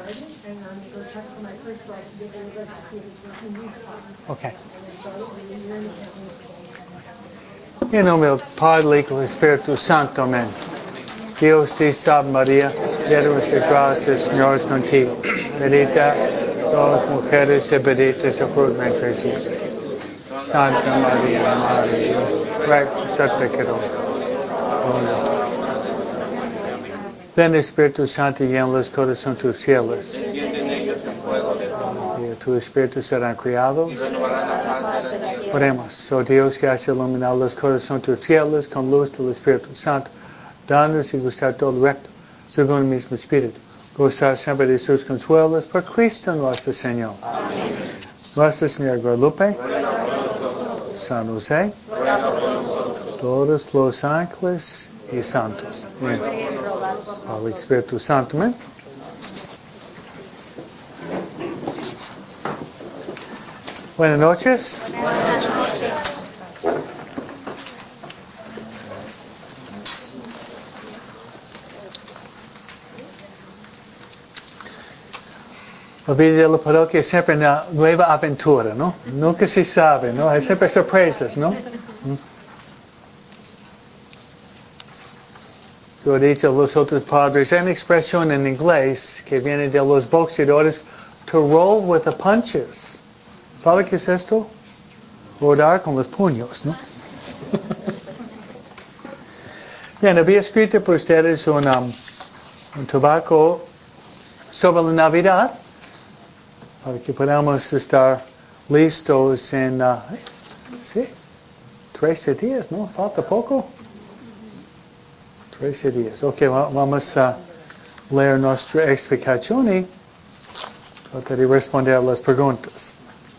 garden, and I'm going to check for my first rice to get rid of the these pots. Okay. And Em nome del Padre, Hijo y Espíritu Santo, amén. Dios te salve María, llena de gracia, el Señor es contigo. Bendita todas las mujeres y bendito es el fruto de tu Jesús. Santa María, Madre de Dios, ruega por nosotros pecadores. Ven Espíritu Santo, llena los corazones tus fieles. Y tu Espíritu serán criados. Oremos, oh Dios que has iluminado los corazones tus fieles con luz del Espíritu Santo, danos y gustar todo recto, según el mismo Espíritu. Gozar siempre de sus consuelos por Cristo nuestro Señor. Amén. Nuestra Señora Guadalupe, San José, todos los ángeles y santos. Amén. Al Espíritu Santo. Amén. Buenas noches. Buenas noches. La vida de la parroquia es siempre una nueva aventura, ¿no? Nunca se sabe, ¿no? Hay siempre sorpresas, ¿no? Yo he dicho a los otros padres, hay una expresión en inglés que viene de los boxeadores, to roll with the punches. ¿Sabe qué es esto? Rodar con los puños, ¿no? Bien, había escrito por ustedes un tabaco sobre la Navidad, para que podamos estar listos en, 13 días, ¿no? Falta poco. 13 días. Ok, vamos a leer nuestra explicación y tratar de responder a las preguntas.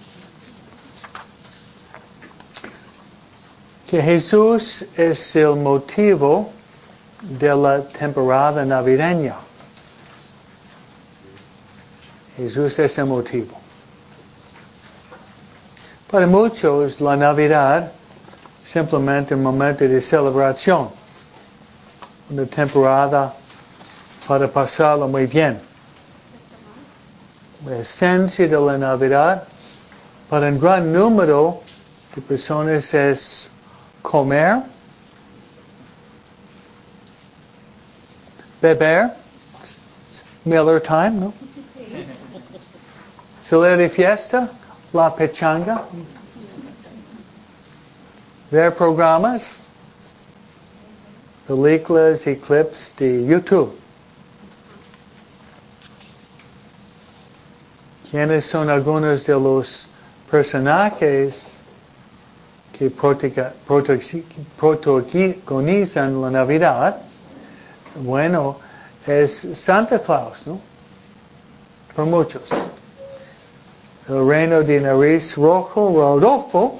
Que Jesús es el motivo de la temporada navideña. Jesús es el motivo. Para muchos, la Navidad es simplemente un momento de celebración. Una temporada para pasarlo muy bien. La esencia de la Navidad para un gran número de personas es comer, beber, Miller time, ¿no? Salir de fiesta, la pechanga, ver programas, películas y clips de YouTube. ¿Quiénes son algunos de los personajes que protagonizan la Navidad? Bueno, es Santa Claus, ¿no? Por muchos. El reino de nariz rojo, Rodolfo.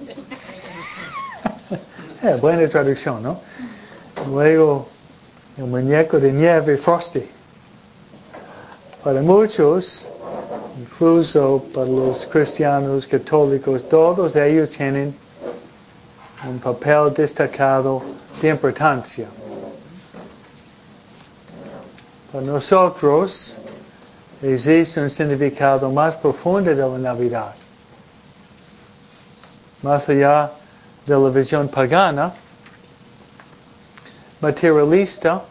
Buena traducción, ¿no? Luego, el muñeco de nieve, Frosty. Para muchos, incluso para los cristianos católicos, todos ellos tienen un papel destacado de importancia. Para nosotros, existe un significado más profundo de la Navidad. Más allá de la visión pagana, materialista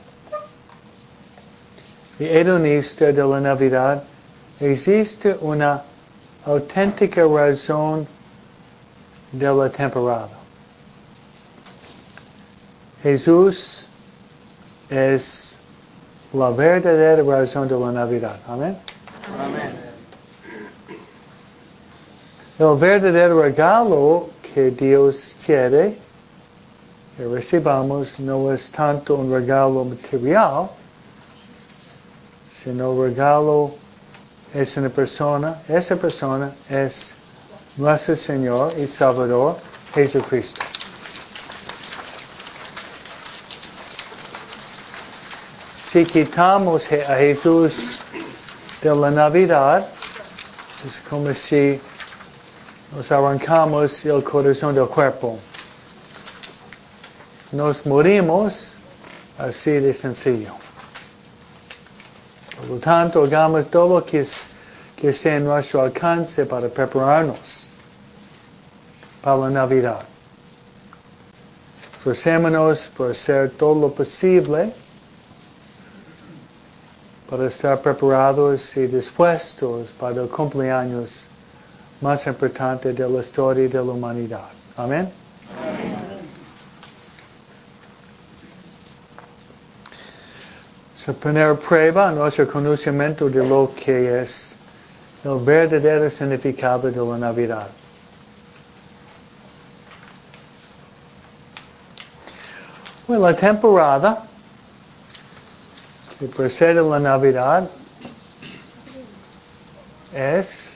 y hedonista de la Navidad, existe una auténtica razón de la temporada. Jesús es la verdadera razón de la Navidad. Amén. Amén. El verdadero regalo que Dios quiere que recibamos no es tanto un regalo material, sino el regalo es una persona. Esa persona es nuestro Señor y Salvador Jesucristo. Si quitamos a Jesús de la Navidad, es como si nos arrancamos el corazón del cuerpo. Nos morimos así de sencillo. Por lo tanto, hagamos todo lo que esté en nuestro alcance para prepararnos para la Navidad. Esforcémonos por hacer todo lo posible para estar preparados y dispuestos para el cumpleaños más importante de la historia de la humanidad. Amén. So, poner prueba nuestro conocimiento de lo que es el verdadero significado de la Navidad. Bueno, la temporada que precede la Navidad es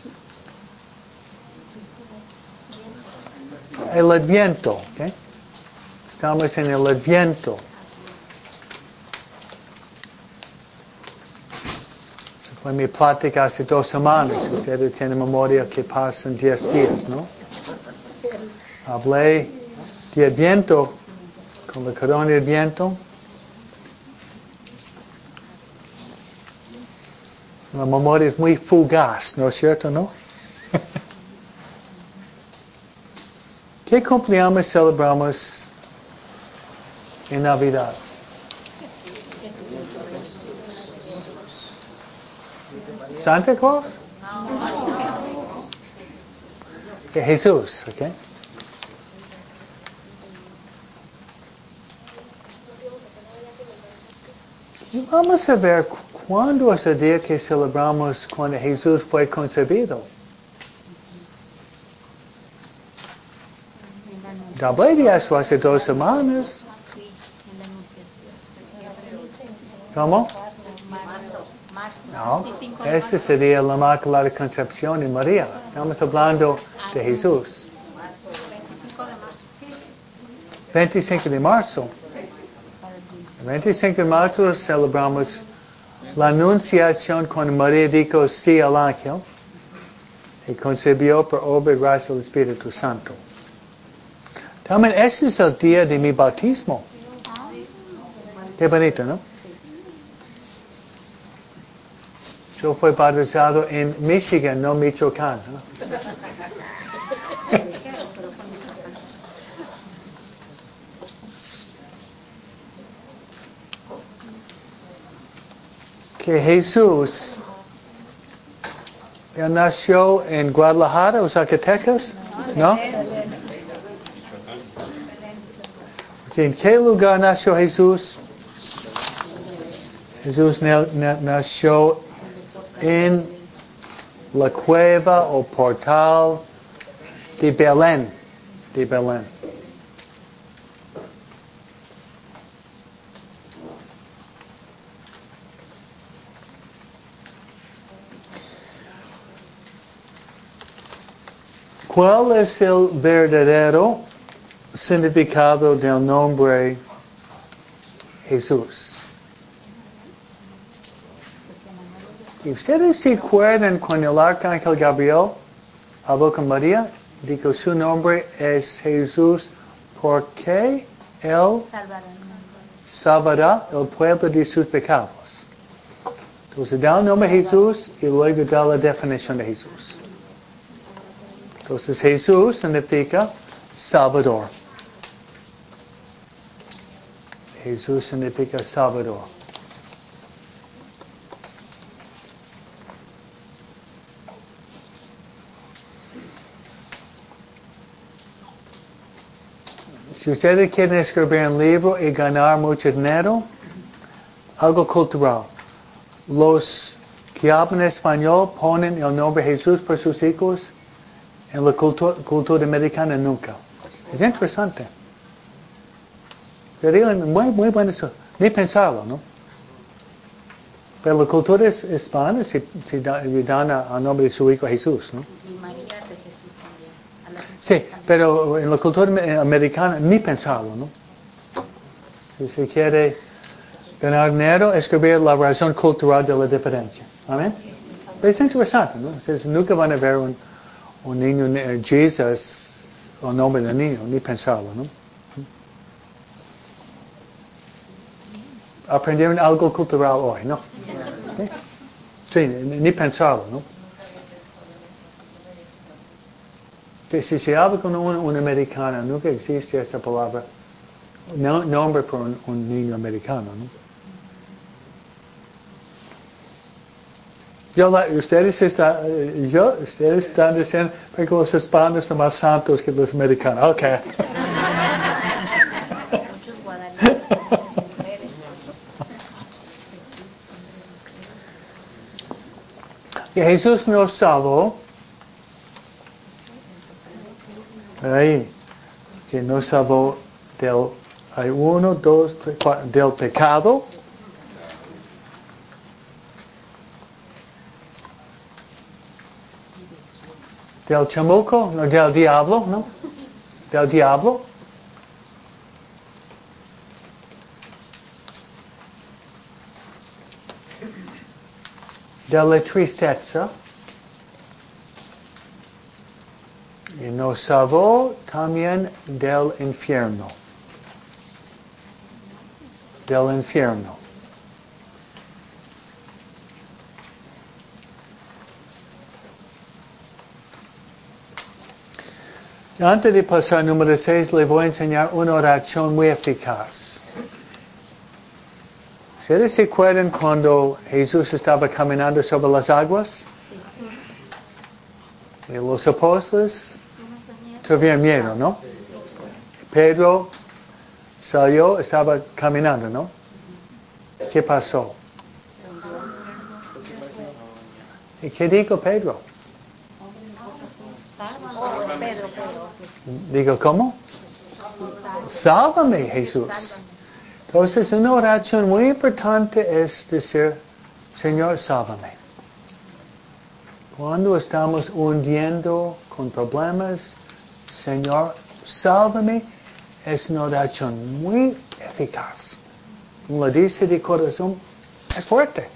el Adviento. ¿Okay? Estamos en el Adviento. Esa fue mi plática hace 2 semanas. Ustedes tienen memoria que pasan 10 días, ¿no? Hablé de Adviento con la corona de Adviento. La memoria es muy fugaz, ¿no es cierto, no? ¿Qué cumpleaños celebramos en Navidad? ¿Santa Claus? De Jesús, ¿ok? Y vamos a ver cuándo es el día que celebramos cuando Jesús fue concebido. Hablé de eso hace 2 semanas. ¿Cómo? No, ese sería la Inmaculada Concepción de María. Estamos hablando de Jesús. 25 de marzo. El 25 de marzo celebramos la Anunciación cuando María dijo sí al ángel y concebió por obra y gracia del Espíritu Santo. También ese es el día de mi bautismo. Qué bonito, ¿no? Yo fui bautizado en Michigan, no Michoacán, ¿no? Que Jesús, él nació en Guadalajara o Zacatecas, ¿no? ¿En qué lugar nació Jesús? Jesús nació en la cueva o portal de Belén. ¿Cuál es el verdadero significado del nombre Jesús? ¿Y ustedes se acuerdan cuando el arcángel Gabriel habló con María? Dijo su nombre es Jesús porque él salvará el pueblo de sus pecados. Entonces da el nombre Jesús y luego da la definición de Jesús. Entonces Jesús significa Salvador. Jesús significa Salvador. Si ustedes quieren escribir un libro y ganar mucho dinero, algo cultural. Los que hablan español ponen el nombre Jesús por sus hijos. En la cultura americana nunca. Es interesante. Pero muy bueno eso. Ni pensarlo, ¿no? Pero la cultura hispana se dan al nombre de su hijo Jesús, ¿no? Y María de Jesús también. Sí, pero en la cultura americana ni pensarlo, ¿no? Si se quiere ganar dinero, escribir la razón cultural de la diferencia. ¿Amén? Es interesante, ¿no? Ustedes nunca van a ver un niño, Jesus, el nombre del niño, ni pensarlo, ¿no? Aprendieron algo cultural hoy, ¿no? ¿Sí? Sí, ni pensarlo, ¿no? Si se habla con un americano, nunca existe esa palabra, nombre por un niño americano, ¿no? Ustedes están diciendo que los hispanos son más santos que los americanos. Ok. Muchos guadalupe, mujeres. Y Jesús nos salvó. Ahí. Que nos salvó hay 1, 2, 3, 4, del pecado. Del chamuco, no del diablo, ¿no? Del diablo. De la tristeza. Y nos salvó también del infierno. Del infierno. Antes de pasar al número 6, le voy a enseñar una oración muy eficaz. ¿Ustedes se acuerdan cuando Jesús estaba caminando sobre las aguas? Y los apóstoles tuvieron miedo, ¿no? Pedro salió, estaba caminando, ¿no? ¿Qué pasó? ¿Y qué dijo Pedro? Pedro. Digo, ¿cómo? Sálvame, Jesús. Entonces, una oración muy importante es decir, Señor, sálvame. Cuando estamos hundiendo con problemas, Señor, sálvame, es una oración muy eficaz. Como lo dice de corazón, es fuerte.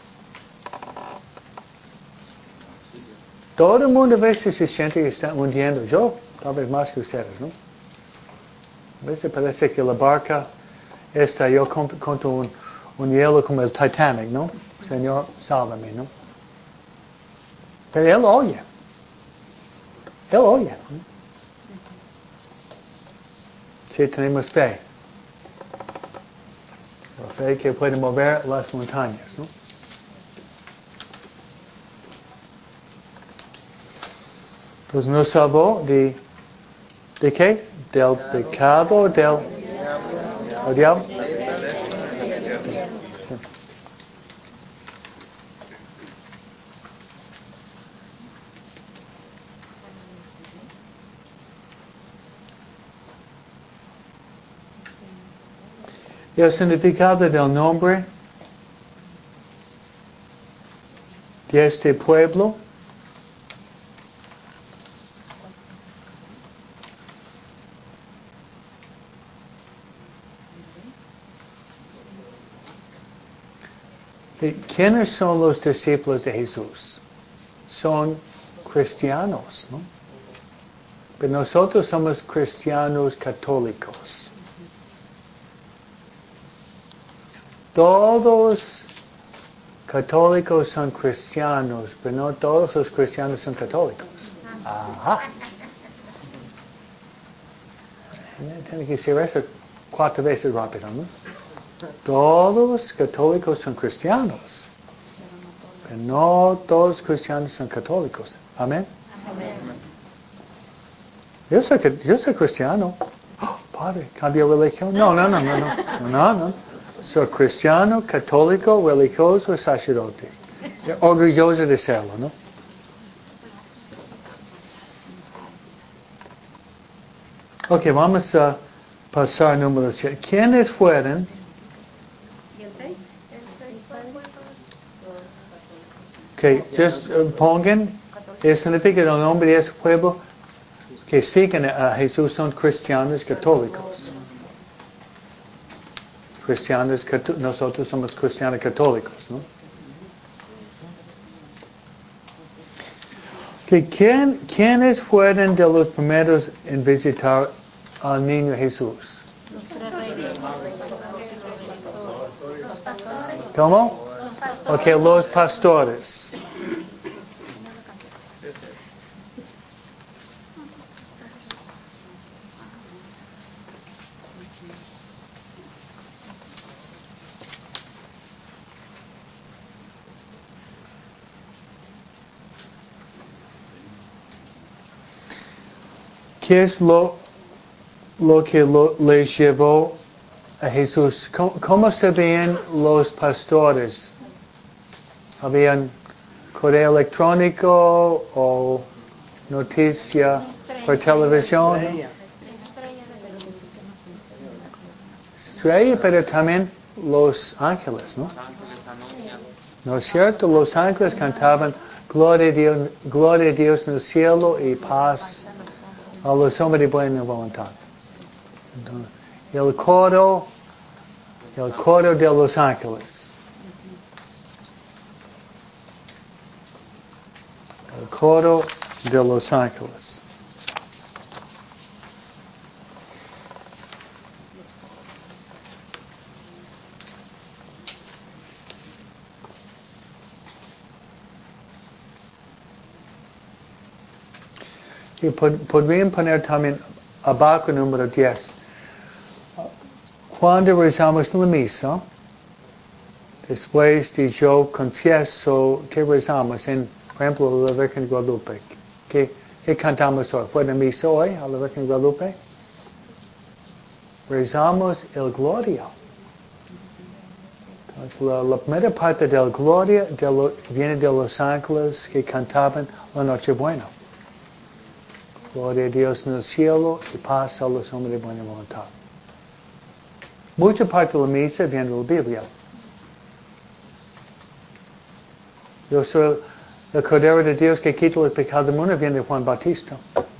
Todo el mundo a veces se siente que está hundiendo. Yo, tal vez más que ustedes, ¿no? A veces parece que la barca yo contra un hielo como el Titanic, ¿no? Señor, sálvame, ¿no? Pero Él oye. Él oye, ¿no? Si tenemos fe. La fe que puede mover las montañas, ¿no? Pues nos salvó ¿de qué? Del pecado, del diablo. Y el significado del nombre de este pueblo ¿quiénes son los discípulos de Jesús? Son cristianos, ¿no? Pero nosotros somos cristianos católicos. Todos católicos son cristianos, pero no todos los cristianos son católicos. Ajá. Tiene que decir eso 4 veces rápido, ¿no? Todos los católicos son cristianos, pero no todos los cristianos son católicos. Amén. Amén. Yo soy cristiano. Oh, padre, ¿cambio de religión? No. Soy cristiano, católico, religioso, sacerdote. Orgulloso de serlo, ¿no? Ok, vamos a pasar al número 7. ¿Quiénes fueron? Que pongan el significado del nombre de ese pueblo que siguen a Jesús son cristianos católicos. Nosotros somos cristianos católicos, ¿no? ¿Quiénes fueron de los primeros en visitar al niño Jesús? Los 3 reyes. ¿Cómo? Ok, los pastores. ¿Qué es lo que les llevó a Jesús? ¿Cómo se veían los pastores? ¿Habían correo electrónico o noticia por televisión? Estrella, pero también los ángeles, ¿no? ¿No es cierto? Los ángeles cantaban gloria a Dios en el cielo y paz a los hombres de buena voluntad. Entonces, el coro de los ángeles. El coro de los ángeles. Y podrían poner también abajo número 10. Cuando rezamos la misa, después de yo confieso, ¿qué rezamos? Por ejemplo, la Virgen de Guadalupe. ¿Qué cantamos hoy? ¿Fue la misa hoy a la Virgen de Guadalupe? Rezamos el Gloria. Entonces, la primera parte del Gloria viene de los ángeles que cantaban la Nochebuena. Gloria a Dios en el cielo y paz a los hombres de buena voluntad. Mucha parte de la misa viene de la Biblia. Yo soy el Cordero de Dios que quita el pecado del mundo, viene de Juan Bautista.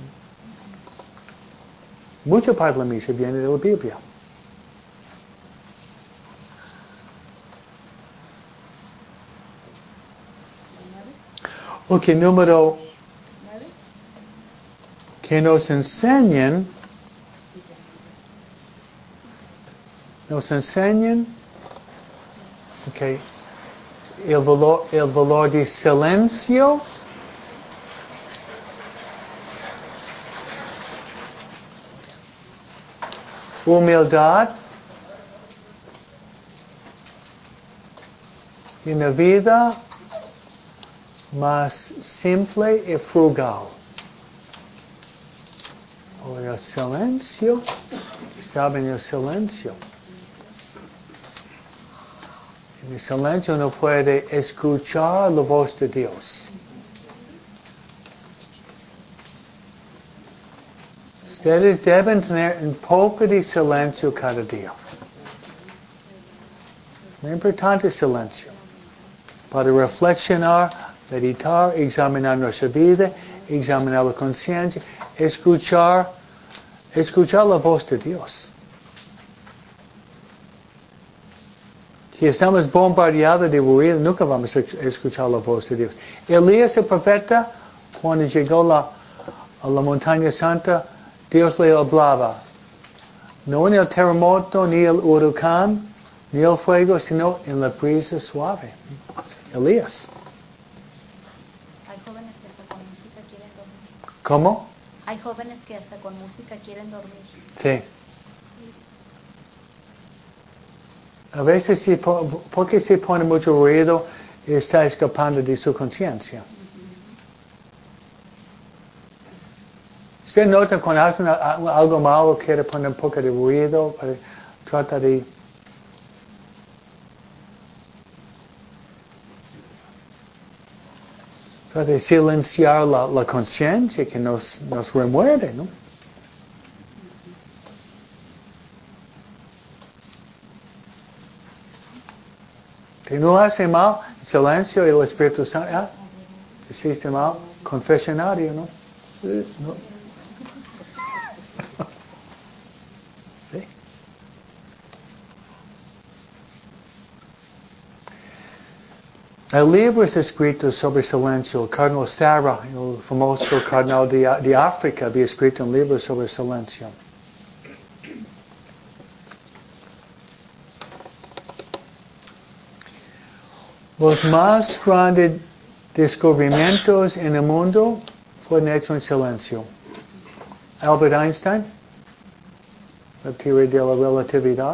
Mucha parte de la misa viene de la Biblia. Ok, número que nos enseñan okay, el valor de silencio, humildad y una vida más simple y frugal. O el silencio, ¿saben el silencio? En el silencio uno puede escuchar la voz de Dios. Ustedes deben tener un poco de silencio cada día. Muy importante el silencio. Para reflexionar, meditar, examinar nuestra vida, examinar la conciencia, escuchar la voz de Dios. Si estamos bombardeados de ruido, nunca vamos a escuchar la voz de Dios. Elías el profeta, cuando llegó a la montaña santa, Dios le hablaba. No en el terremoto, ni el huracán, ni el fuego, sino en la brisa suave. Elías. Hay jóvenes que hasta con música quieren dormir. ¿Cómo? Hay jóvenes que hasta con música quieren dormir. Sí. A veces, porque se pone mucho ruido, está escapando de su conciencia. Usted nota cuando hacen algo malo, quiere poner un poco de ruido, trata de silenciar la conciencia que nos remuerde, ¿no? Si no hace mal, silencio y el Espíritu Santo, hiciste mal, confesionario, ¿no? No. ¿Sí? El libro es escrito sobre silencio. El cardenal Sarah, el famoso cardenal de África, había escrito un libro sobre silencio. Los más grandes descubrimientos en el mundo fueron hechos en silencio. Albert Einstein, la teoría de la relatividad.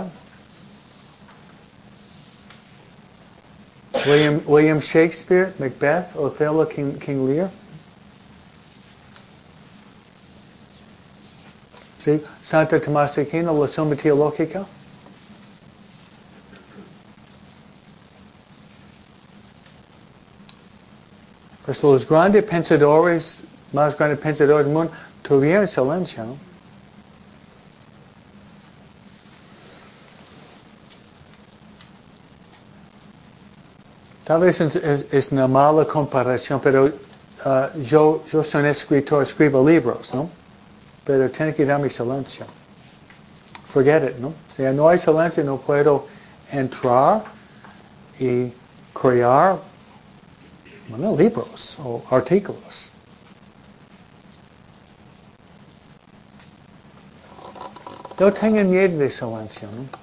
William Shakespeare, Macbeth, Othello, King Lear. ¿Sí? Santo Tomás de Aquino, la Suma Teológica. Pues los grandes pensadores, más grandes pensadores del mundo, tuvieron silencio, ¿no? Tal vez es una mala comparación, pero yo soy un escritor, escribo libros, ¿no? Pero tiene que darme silencio. Forget it, ¿no? Si no hay silencio, no puedo entrar y crear, bueno, libros o artículos. No tengan miedo de silencio, ¿no?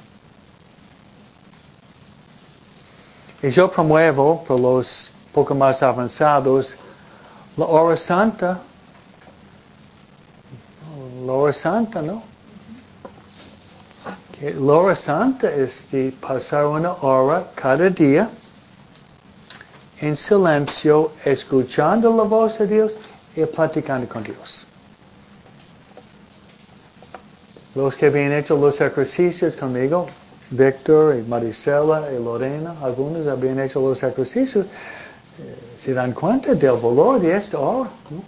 Y yo promuevo, por los poco más avanzados, la hora santa. La hora santa, ¿no? Que la hora santa es de pasar una hora cada día en silencio, escuchando la voz de Dios y platicando con Dios. Los que habían hecho los ejercicios conmigo, Víctor y Maricela y Lorena, algunos habían hecho los ejercicios, se dan cuenta del valor de esta hora, ¿no?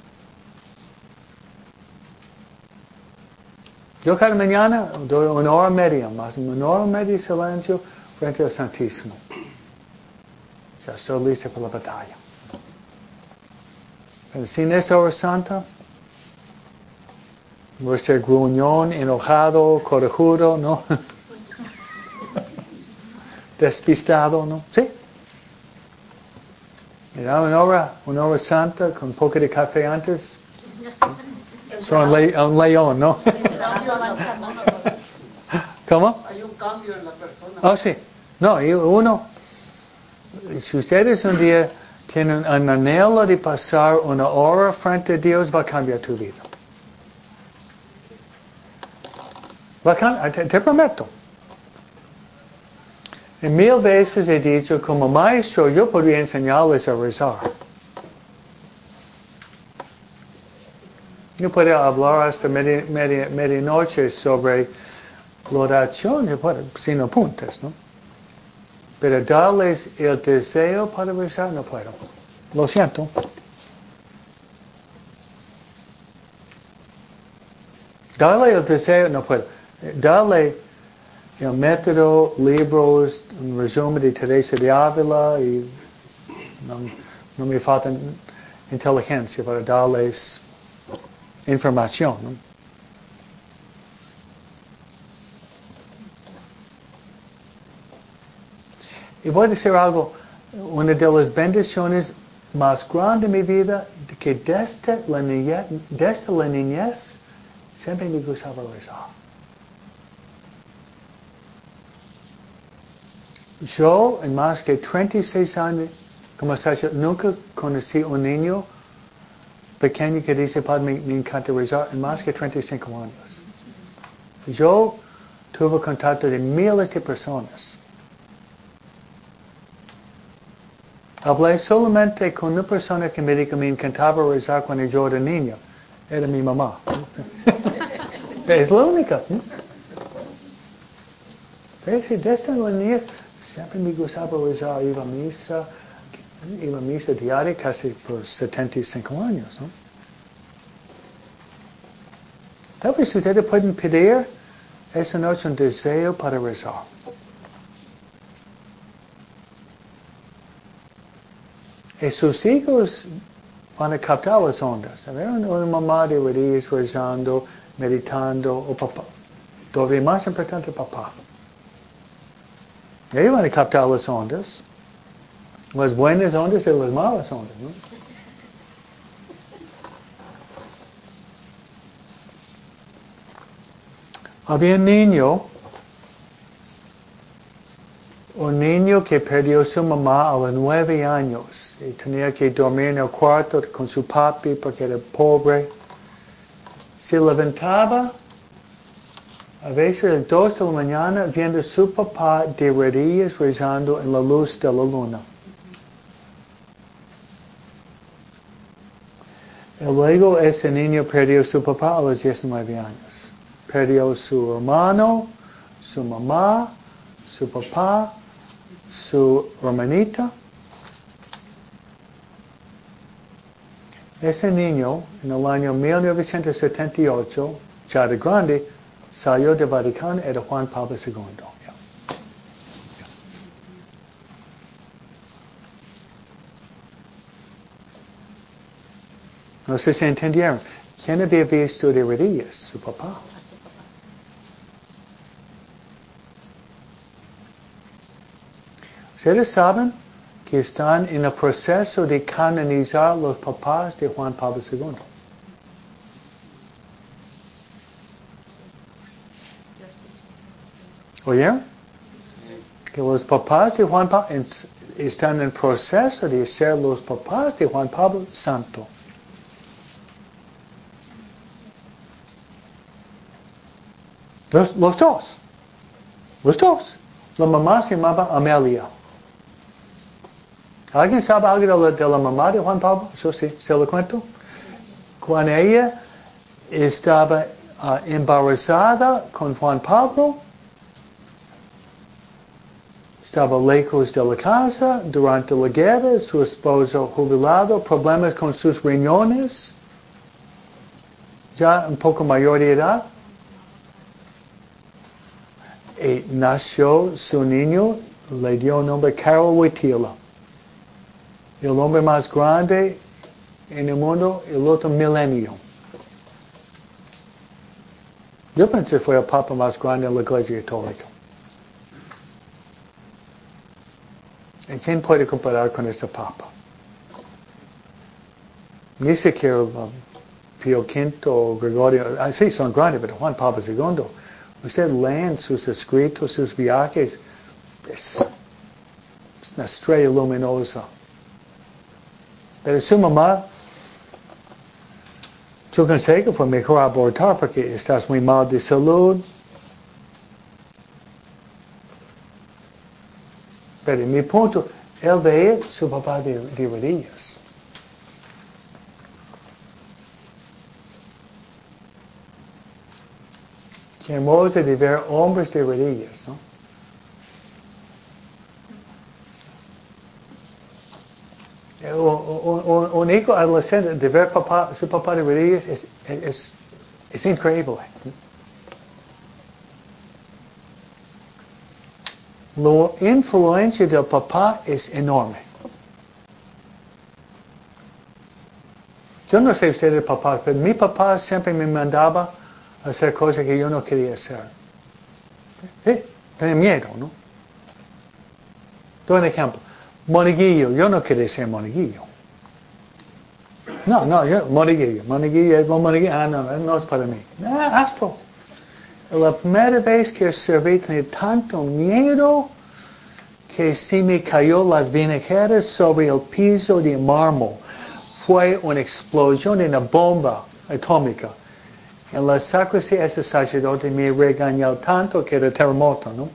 Yo cada mañana doy una hora media, más una hora media de silencio frente al Santísimo. Ya estoy listo para la batalla. Pero sin esta hora santa, voy a ser gruñón, enojado, corajudo, ¿no? Despistado, ¿no? Sí. Mira, una hora santa con un poco de café antes. Soy un león, ¿no? ¿Cómo? Hay un cambio en la persona. Oh, sí. No, y uno, si ustedes un día tienen un anhelo de pasar una hora frente a Dios, va a cambiar tu vida. Te prometo. Y 1000 veces he dicho, como maestro, yo podría enseñarles a rezar. Yo puedo hablar hasta medianoche sobre la oración, sin apuntes, ¿no? Pero darles el deseo para rezar, no puedo. Lo siento. Darle el deseo, no puedo. Darle el método, libros, un resumen de Teresa de Ávila y no me falta inteligencia para darles información, ¿no? Y voy a decir algo, una de las bendiciones más grandes de mi vida, que desde la niñez siempre me gustaba rezar. Yo, en más que 36 años, como Sasha, nunca conocí un niño pequeño que dice, Padre, me encanta rezar, en más que 35 años. Yo tuve contacto de miles de personas. Hablé solamente con una persona que me dijo que me encantaba rezar cuando yo era niño. Era mi mamá. Es la única. Desde la niñez siempre me gustaba rezar. Iba a misa diaria casi por 75 años, ¿no? Tal vez ustedes pueden pedir esa noche un deseo para rezar. Y sus hijos van a captar las ondas. A ver, una mamá de rodillas rezando, meditando, o papá. Todavía más importante, papá. Ellos van a captar las ondas. Las buenas ondas y las malas ondas, ¿no? Había un niño que perdió a su mamá a los 9 años y tenía que dormir en el cuarto con su papi porque era pobre. Se levantaba a veces a las 2 de la mañana viendo a su papá de rodillas rezando en la luz de la luna. Y luego ese niño perdió su papá a los 19 años. Perdió su hermano, su mamá, su papá, su hermanita. Ese niño, en el año 1978, ya de grande, salió del Vaticano, era Juan Pablo II. No sé si entendieron. ¿Quién había visto de rodillas? Su papá. Ustedes saben que están en el proceso de canonizar los papás de Juan Pablo II. ¿Oyeron? Que los papás de Juan Pablo están en proceso de ser los papás de Juan Pablo Santo. Los dos. La mamá se llamaba Amelia. ¿Alguien sabe algo de la mamá de Juan Pablo? Eso sí, se lo cuento. Cuando ella estaba embarazada con Juan Pablo, estaba lejos de la casa durante la guerra, su esposo jubilado, problemas con sus riñones, ya un poco mayor de edad. Y nació su niño, le dio el nombre Carol Wojtyla. El hombre más grande en el mundo, el otro milenio. Yo pensé que fue el papa más grande en la Iglesia Católica. ¿Y quién puede comparar con este papa? Ni siquiera Pío V o Gregorio, sí son grandes, pero Juan Pablo II. Usted leen sus escritos, sus viajes, es una estrella luminosa. Pero su mamá, yo consejo fue mejor abortar porque estás muy mal de salud. Pero en mi punto, él veía su papá de rodillas. Qué hermoso de ver hombres de rodillas, ¿no? Un hijo adolescente de ver su papá de rodillas es increíble. La influencia del papá es enorme. Yo no sé usted el papá, pero mi papá siempre me mandaba a hacer cosas que yo no quería hacer. Tenía miedo, ¿no? Doy un ejemplo. Monaguillo, yo no quería ser monaguillo. Monaguillo no es para mí. Hazlo. La primera vez que serví tenía tanto miedo que se me cayó las vinajeras sobre el piso de mármol. Fue una explosión de una bomba atómica. En la sacristía ese sacerdote me regañó tanto que era terremoto, ¿no?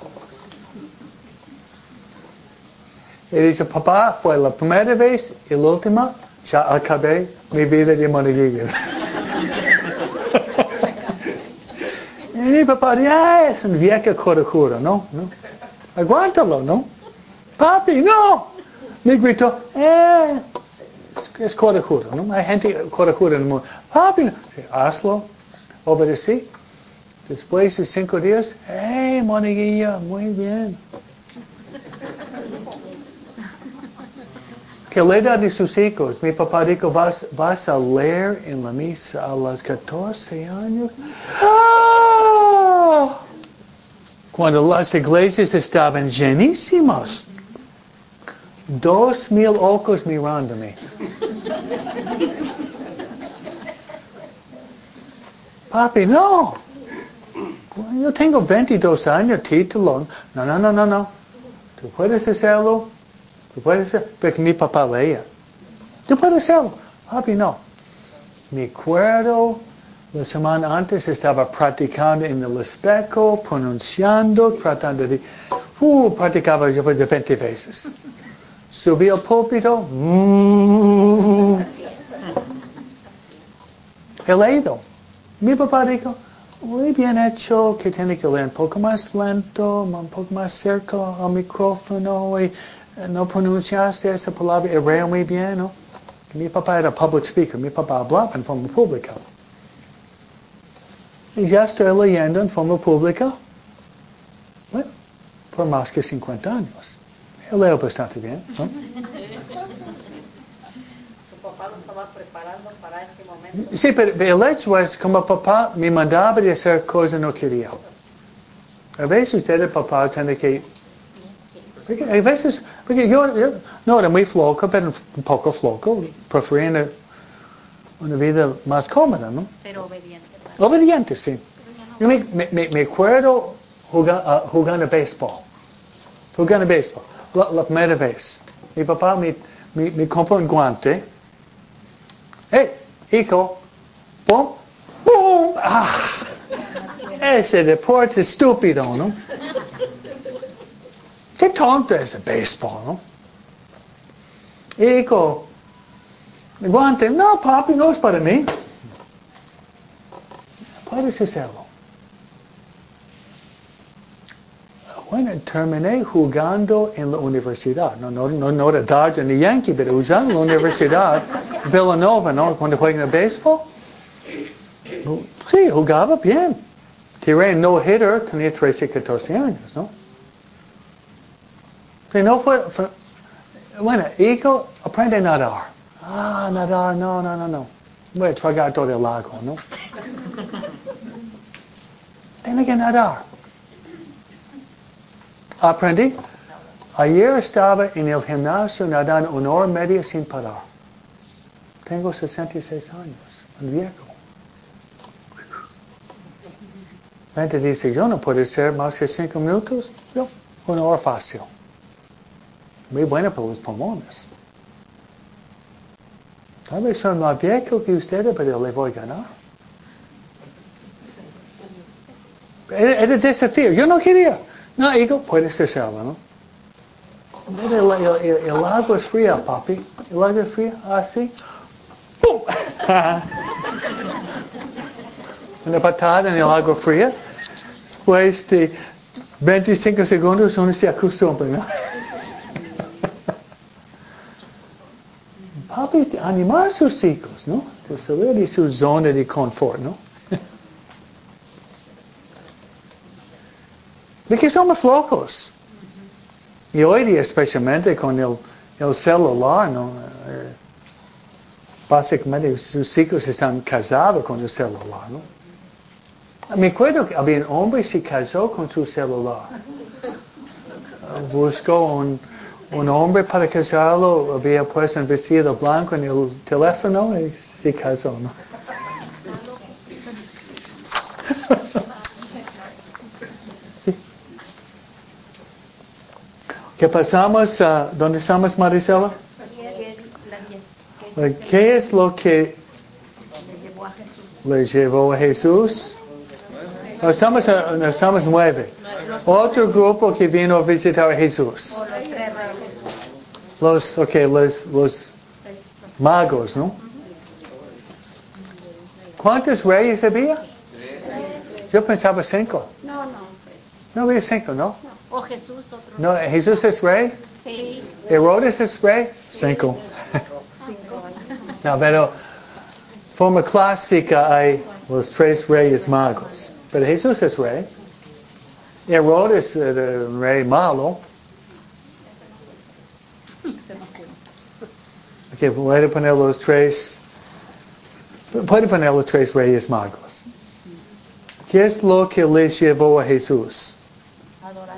Y dice, papá, fue la primera vez y la última, ya acabé mi vida de monaguillo. Y mi papá dice, es un vieja corajura, ¿no? Aguántalo, ¿no? Papi, no. Me gritó, es corajura, ¿no? Hay gente corajura en el mundo. Papi, no. Sí, hazlo, obedecí. Después de 5 días, monaguillo, muy bien. Que la edad de sus hijos, mi papá dijo, vas a leer en la misa a los 14 años. ¡Ah! Cuando las iglesias estaban llenísimas. 2,000 ojos mirándome. Papi, no. Yo tengo 22 años, título. No. Tú puedes hacerlo. Porque mi papá leía. Tú puedes hacerlo. Papi, no. Me acuerdo, la semana antes estaba practicando en el espejo, pronunciando, tratando de... practicaba yo de 20 veces. Subí al púlpito. he leído. Mi papá dijo, muy bien hecho, que tiene que leer un poco más lento, un poco más cerca al micrófono y no pronunciaste esa palabra hebreo muy bien, ¿no? Mi papá era public speaker, mi papá hablaba en forma pública. Y ya estoy leyendo en forma pública, bueno, por más que 50 años. Yo leo bastante bien, ¿no? Su papá lo estaba preparando para este momento. Sí, pero el hecho es como papá me mandaba de hacer cosas que no quería. A veces usted, el papá, tiene que... A veces, porque yo no era muy flojo, pero un poco flojo. Prefería una vida más cómoda, ¿no? Pero obediente. Obediente, sí. Yo me acuerdo jugando béisbol. Jugando béisbol. La primera vez. Mi papá me compró un guante. ¡Hey, hijo! ¡Pum! ¡Pum! ¡Ah! Ese deporte estúpido, ¿no? ¡Qué tonto es el béisbol, ¿no? Hijo, el guante, no, papi, no es para mí. Puedes hacerlo. Bueno, terminé jugando en la universidad. No era Dodger ni Yankee, pero usando la universidad, Villanova, ¿no? Cuando juegan el béisbol. Sí, jugaba bien. Tiré un no-hitter, tenía 13, 14 años, ¿no? Si no fue, bueno, hijo, aprende a nadar. Ah, nadar, no. Voy a tragar todo el lago, ¿no? Tiene que nadar. Aprendí. Ayer estaba en el gimnasio nadando 1 hora y media sin parar. Tengo 66 años, un viejo. La gente dice, yo no puedo hacer más que 5 minutos. Yo, 1 hora fácil. Muy buena para los pulmones. Tal vez soy más viejo que ustedes, pero le voy a ganar. Era desafío. Yo no quería. No, hijo, puedes hacerlo, ¿no? El agua es fría, papi. El agua es fría, así. ¡Pum! Una patada en el agua fría. Después de 25 segundos uno se acostumbra, ¿no? Papi es de animar a sus hijos, ¿no? De salir de su zona de confort, ¿no? Porque somos flojos. Y hoy día, especialmente con el celular, ¿no? Básicamente sus hijos están casados con el celular, ¿no? Me acuerdo que había un hombre que se casó con su celular. Buscó un hombre para casarlo, había puesto un vestido blanco en el teléfono y se casó, ¿no? Sí. ¿Qué pasamos? ¿Dónde estamos, Marisela? ¿Qué es lo que le llevó a Jesús? Estamos 9. Otro grupo que vino a visitar a Jesús. Los magos, ¿no? ¿Cuántos reyes había? Yo pensaba 5. No había 5, ¿no? O Jesús, otro. No, Jesús es rey. Sí. Herodes es rey. 5. No, pero forma clásica hay los 3 reyes magos. Pero Jesús es rey. Herodes era un rey malo. Okay, puede poner los 3. Puede poner los 3 reyes magos. ¿Qué es lo que les llevó a Jesús? Adorar.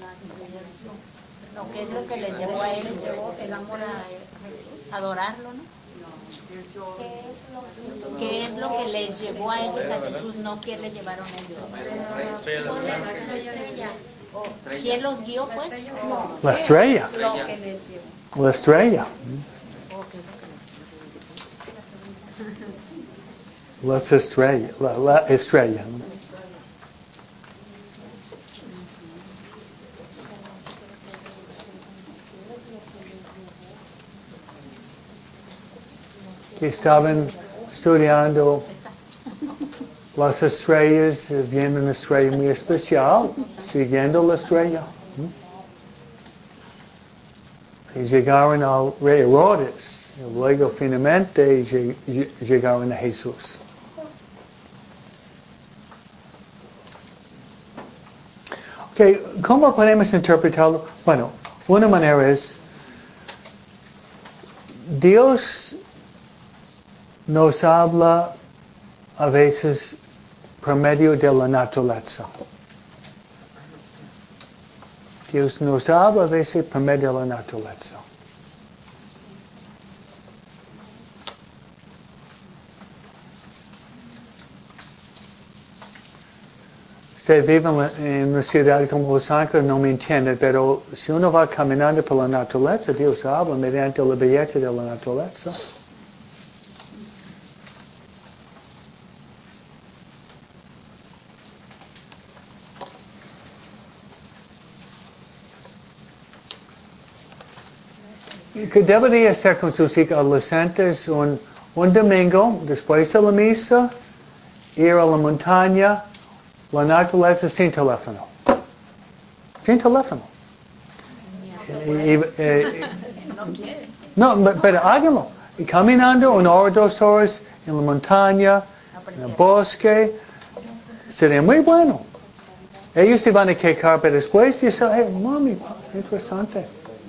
No, ¿qué es lo que le llevó a él? El amor a Jesús. Adorarlo, ¿no? ¿Qué es lo que les llevó a ellos a Jesús? No, ¿qué le llevaron a ellos? ¿Quién los guió, pues? La estrella. Lo que les llevó. La estrella. Las estrellas. La estrella. Que estaban estudiando las estrellas, viendo una estrella muy especial, siguiendo la estrella. Y llegaron al rey Herodes, y luego finalmente llegaron a Jesús. Okay, ¿cómo podemos interpretarlo? Bueno, una manera es, Dios nos habla a veces por medio de la naturaleza. Dios nos habla a veces por medio de la naturaleza. Usted vive en una ciudad como Los Ángeles, no me entiende, pero si uno va caminando por la naturaleza, Dios habla mediante la belleza de la naturaleza. ¿Qué debería hacer con sus hijos adolescentes? Un domingo, después de la misa, ir a la montaña, la naturaleza sin teléfono. Sin teléfono. No, pero háganlo. Y caminando 1 hora, 2 horas en la montaña, en el bosque, sería muy bueno. Ellos se van a quejar, pero después dicen, hey, mami, interesante.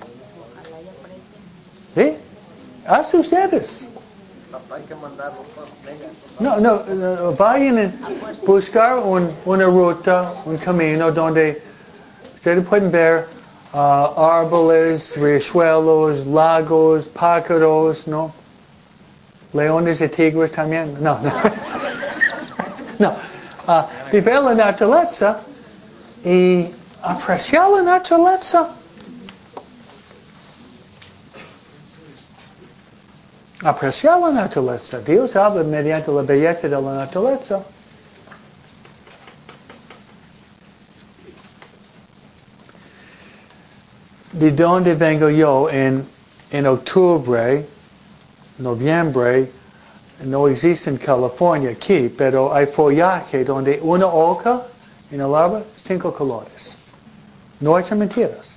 ¿Sí? Haz ustedes. Hay que mandarlos. No, vayan a buscar una ruta, un camino donde ustedes pueden ver árboles, riachuelos, lagos, pájaros, ¿no? Leones y tigres también. No. Viver la naturaleza y apreciar la naturaleza. Apreciar la naturaleza. Dios habla mediante la belleza de la naturaleza. ¿De dónde vengo yo? En octubre, noviembre, no existe en California aquí, pero hay follaje donde una hoja en el árbol, 5 colores. No echan mentiras.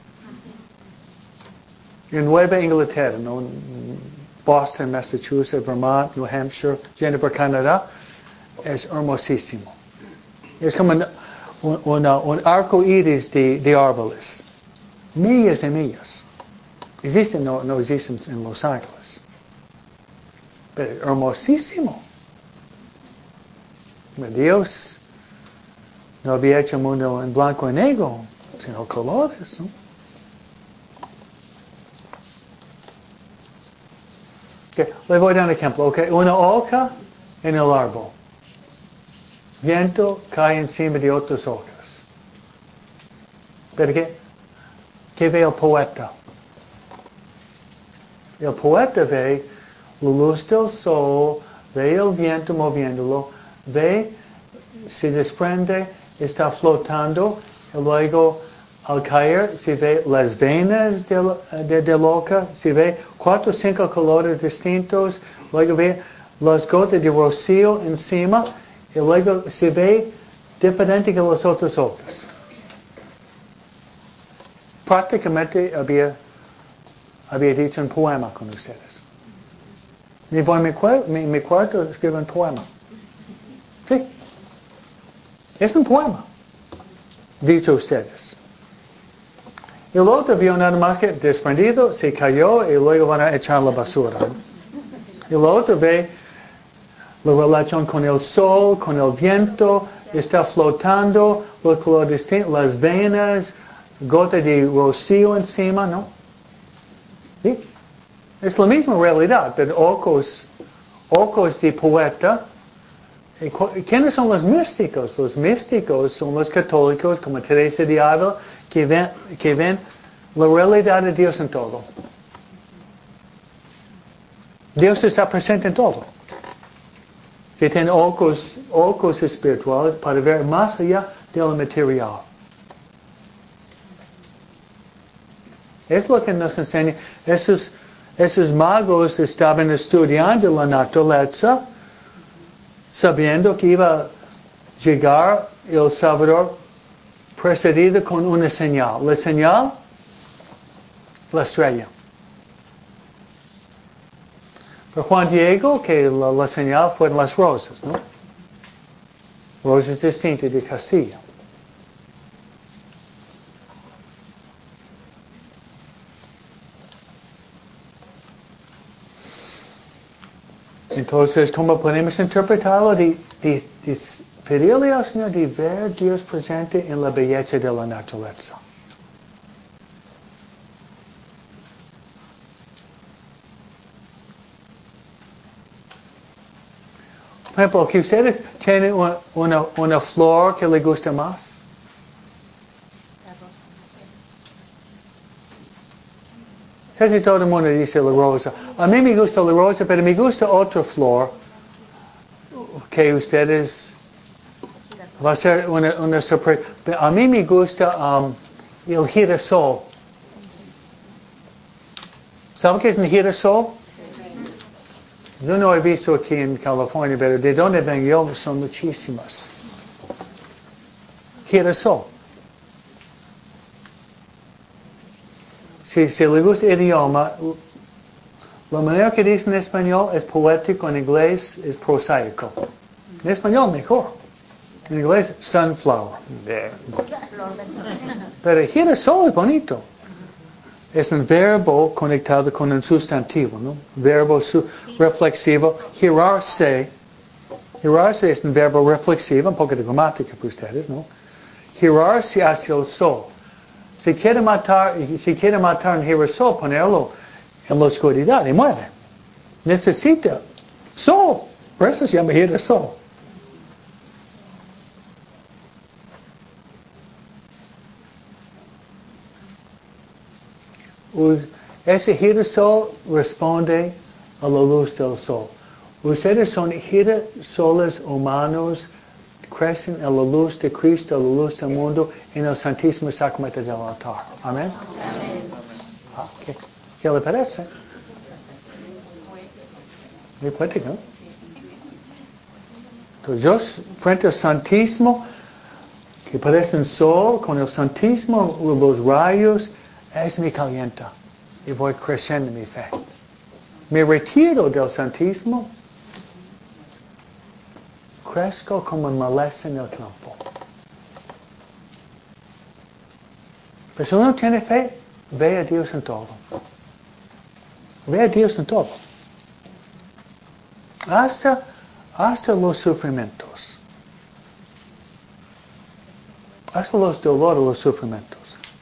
En Nueva Inglaterra, ¿no? Boston, Massachusetts, Vermont, New Hampshire, Jennifer, Canadá, es hermosísimo. Es como un arco iris de árboles. Millas y millas. Existen, no existen en Los Ángeles. Pero hermosísimo. Dios no había hecho el mundo en blanco y negro, sino colores, ¿no? Okay, le voy a dar un ejemplo. Okay, una hoja en el árbol. Viento cae encima de otras hojas. Pero ¿qué ve el poeta? El poeta ve la luz del sol, ve el viento moviéndolo, ve, se desprende, está flotando, y luego al caer se ve las venas de la hoja, se ve 4 o 5 colores distintos, luego ve las gotas de rocío encima, y luego se ve diferente que las otras hojas. Prácticamente había dicho un poema con ustedes. Me voy a mi cuarto y escribo un poema. Sí. Es un poema. Dicho ustedes. Y el otro vio nada más que desprendido, se cayó y luego van a echar la basura. Y el otro ve la relación con el sol, con el viento, está flotando, los colores distintos, las venas, gota de rocío encima, ¿no? ¿Sí? Es la misma realidad, pero ojos de poeta. ¿Quiénes son los místicos? Los místicos son los católicos, como Teresa de Ávila, que ven la realidad de Dios en todo. Dios está presente en todo. Se tienen ojos espirituales para ver más allá de lo material. Es lo que nos enseña. Esos magos estaban estudiando la naturaleza, sabiendo que iba a llegar el Salvador precedido con una señal. La señal, la estrella. Pero Juan Diego, que la señal fueron las rosas, ¿no? Rosas distintas de Castilla. Entonces, ¿cómo podemos interpretarlo? Pedirle al Señor de ver Dios presente en la belleza de la naturaleza. Por ejemplo, que ustedes tienen una flor que les gusta más. Casi todo el mundo dice la rosa. A mí me gusta la rosa, pero me gusta otra flor que ustedes... Va a ser una sorpresa. A mí me gusta el girasol. ¿Saben qué es un girasol? Yo no he visto aquí en California, pero de donde vengo yo son muchísimas. Girasol. Si le gusta el idioma, la manera que dice en español es poético, en inglés es prosaico. En español mejor. En inglés, sunflower. Pero girasol es bonito. Es un verbo conectado con un sustantivo, ¿no? Verbo reflexivo. Girarse. Girarse es un verbo reflexivo, un poco de gramática para ustedes, ¿no? Girarse hacia el sol. Si quiere matar un girasol, ponerlo en la oscuridad y muere. Necesita sol. Por eso se llama girasol. Ese girasol responde a la luz del sol. Ustedes son girasoles humanos, crecen en la luz de Cristo, en la luz del mundo, en el Santísimo Sacramento del altar. Amén. ¿Qué le parece? Muy poético, ¿no? Entonces yo, frente al Santísimo, que parece un sol, con el Santísimo, los rayos, eso me calienta y voy creciendo en mi fe. Me retiro del Santísimo, crezco como una maleza en el campo. Pero si uno tiene fe, ve a Dios en todo. Ve a Dios en todo. Hasta los sufrimientos. Hasta los dolores, los sufrimientos.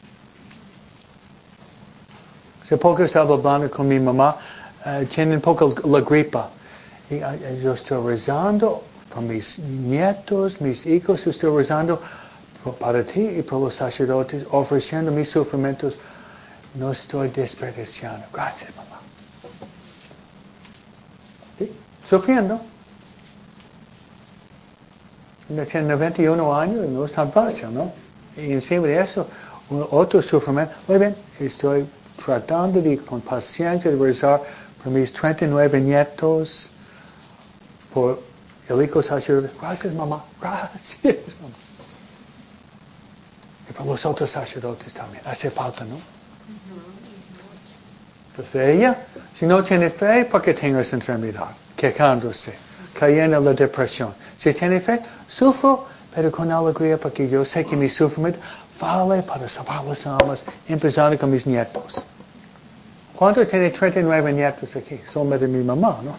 Hace poco estaba hablando con mi mamá, tiene un poco la gripa. Y yo estoy rezando por mis nietos, mis hijos, estoy rezando para ti y por los sacerdotes, ofreciendo mis sufrimientos. No estoy desperdiciando. Gracias, mamá. ¿Sí? Sufriendo. Ella tiene 91 años y no es tan fácil, ¿no? Y encima de eso, otro sufrimiento. Muy bien, estoy tratando de, con paciencia, de rezar por mis 39 nietos, por el hijo sacerdote. Gracias, mamá. Gracias, mamá. Y por los otros sacerdotes también. Hace falta, ¿no? Entonces ella, si no tiene fe, ¿por qué tiene esa enfermedad? Quejándose, cayendo en la depresión. Si tiene fe, sufro, pero con alegría, porque yo sé que mi sufrimiento vale para salvar las almas, empezando con mis nietos. ¿Cuántos tiene 39 nietos aquí? Son de mi mamá, ¿no?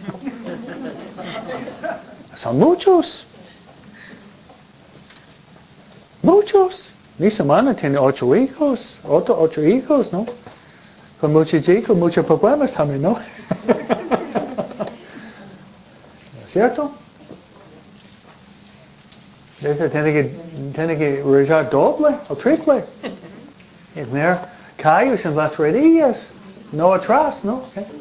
Son muchos. Muchos. Mi hermana tiene 8 hijos. 8 hijos, ¿no? Con muchos hijos, muchos problemas también, ¿no? ¿Cierto? Eso tiene que rezar doble o triple. Y tener callos en las rodillas. No atrás, ¿no?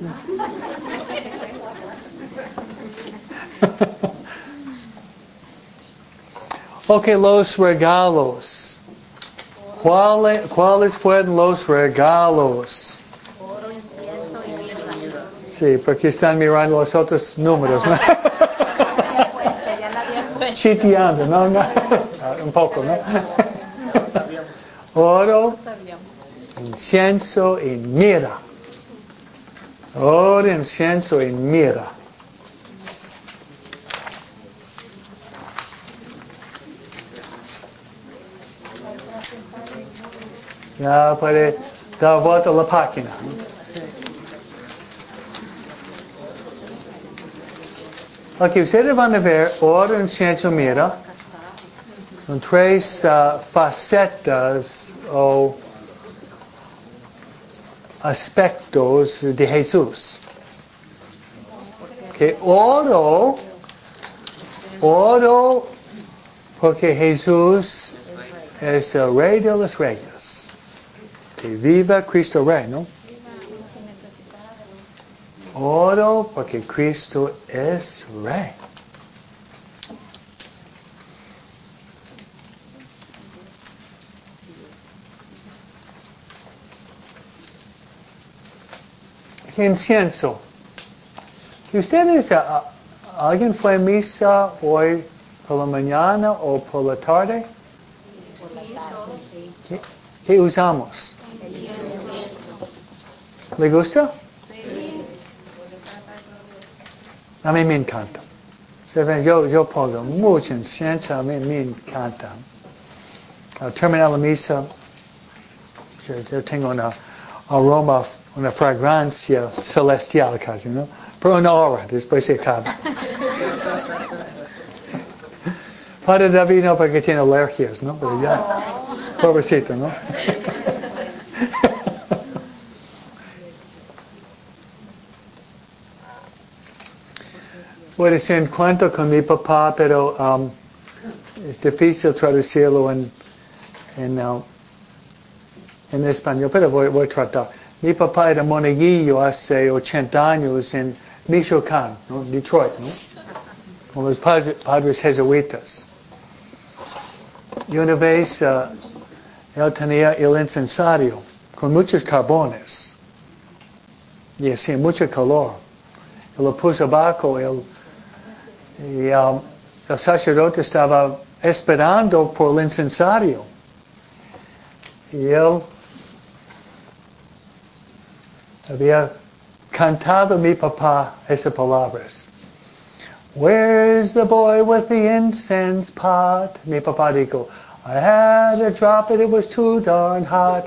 Ok, los regalos. ¿Cuáles fueron los regalos? Oro, incienso y mirra. Sí, porque están mirando los otros números, ¿no? Ya puede enseñar chiteando, no, un poco, ¿no? Oro, incienso y mirra. Oro, incienso y mirra. Ya puede dar vuelta a la página. Ok, ustedes van a ver oro, incienso, mirra. Son tres facetas o aspectos de Jesús. Que oro, porque Jesús es el Rey de los Reyes. Que viva Cristo Rey, ¿no? Oro porque Cristo es Rey. Incienso. ¿Ustedes, alguien fue a misa hoy por la mañana o por la tarde? ¿Qué usamos? ¿Le gusta? A mí me encanta. Yo pongo mucho incienso, a mí me encanta. Al terminar la misa, yo tengo un aroma, una fragancia celestial casi, ¿no? Pero una hora después se acaba. Para David no, porque tiene alergias, ¿no? Pero ya, pobrecito, ¿no? Bueno, se encuentro con mi papá, pero es difícil traducirlo en español, pero voy a tratar. Mi papá era monaguillo hace 80 años en Michoacán, ¿no? Detroit, ¿no? Con los padres jesuitas. Y una vez él tenía el incensario con muchos carbones y hacía mucho calor. Él lo puso abajo y el sacerdote estaba esperando por el incensario. Y él había cantado a mi papá esas palabras. Where's the boy with the incense pot? Mi papá dijo, I had a drop and it was too darn hot.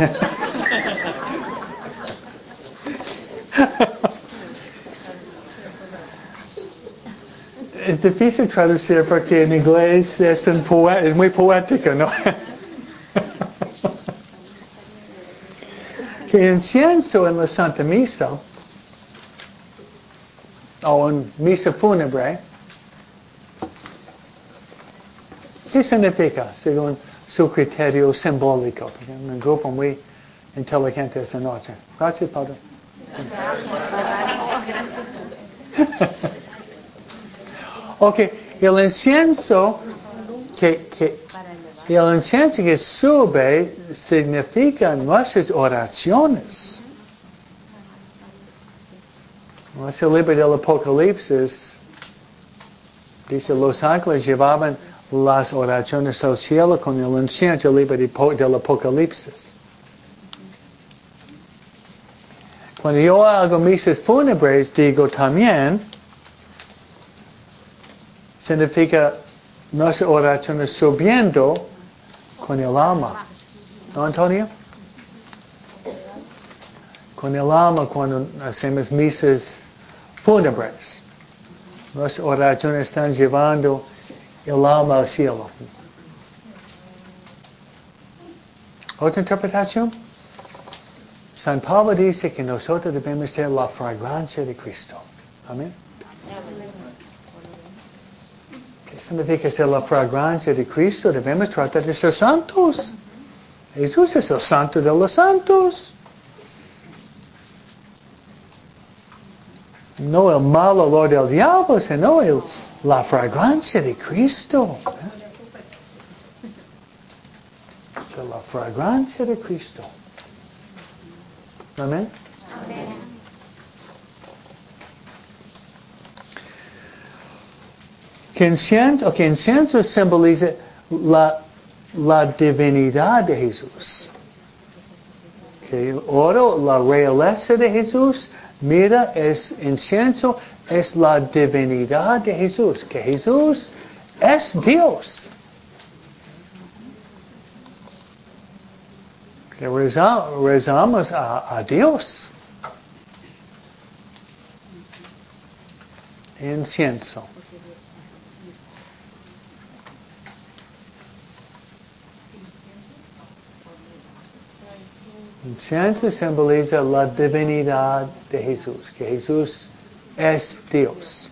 Es difícil traducir porque en inglés es muy poético, ¿no? Que incienso en la Santa Misa, o en misa fúnebre, ¿qué significa según su criterio simbólico? Porque es un grupo muy inteligente esta noche. Gracias, Padre. Ok, el incienso que sube significa nuestras oraciones. Ese libro del Apocalipsis dice los ángeles llevaban las oraciones al cielo con el incienso, el libro del Apocalipsis. Cuando yo hago misas fúnebres, digo también, significa nuestras oraciones subiendo con el alma. ¿No, Antonio? Con el alma cuando hacemos misas fúnebres. Nuestras oraciones están llevando el alma al cielo. ¿Otra interpretación? San Pablo dice que nosotros debemos ser la fragancia de Cristo. Amén. ¿Qué significa ser la fragancia de Cristo? Debemos tratar de ser santos. Jesús es el santo de los santos. No el mal olor del diablo, sino la fragancia de Cristo. Es la fragancia de Cristo. Amén. Que incienso simboliza la divinidad de Jesús. Que el oro, la realeza de Jesús, mira, incienso es la divinidad de Jesús. Que Jesús es Dios. Que rezamos a Dios. Incienso. Incienso simboliza la divinidad de Jesús, que Jesús es Dios.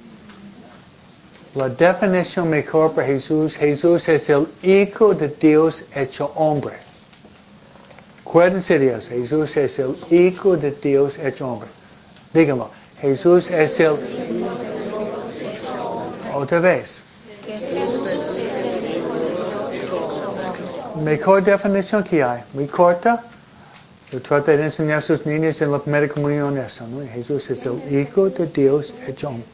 La definición mejor para Jesús es el Hijo de Dios hecho hombre. Acuérdense de eso, Jesús es el Hijo de Dios hecho hombre. Díganlo, Jesús es el... Otra vez. Mejor definición que hay, muy corta. Yo trato de enseñar a sus niños en la primera comunión eso, ¿no? Jesús es el Hijo de Dios hecho hombre.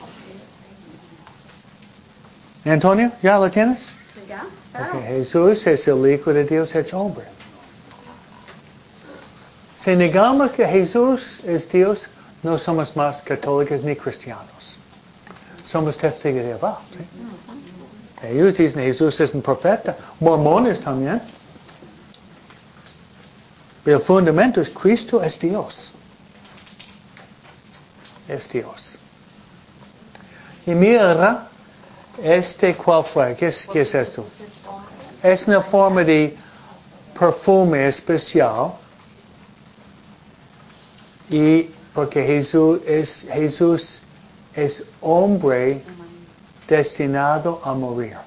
Antonio, ¿ya lo tienes? Ya, claro. Okay. Jesús es el Hijo de Dios hecho hombre. Si negamos que Jesús es Dios, no somos más católicos ni cristianos. Somos testigos de Jehová. ¿Sí? Ellos dicen que Jesús es un profeta. Mormones también. Pero el fundamento es Cristo es Dios. Es Dios. Y mira, ¿cuál fue? ¿Qué es esto? Es una forma de perfume especial. Y porque Jesús es hombre destinado a morir.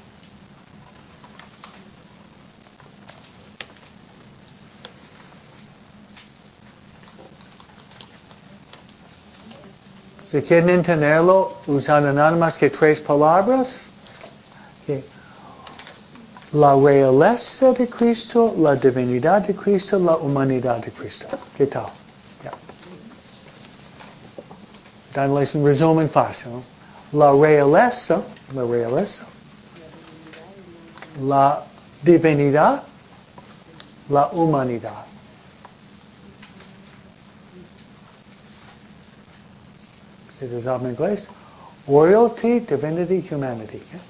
Si quieren entenderlo usando nada más que 3 palabras, okay. La realeza de Cristo, la divinidad de Cristo, la humanidad de Cristo. ¿Qué tal? Yeah. Dándoles un resumen fácil. ¿No? La realeza, la divinidad, la humanidad. ¿Se sabe en inglés? Royalty, divinity, humanity. ¿Eh?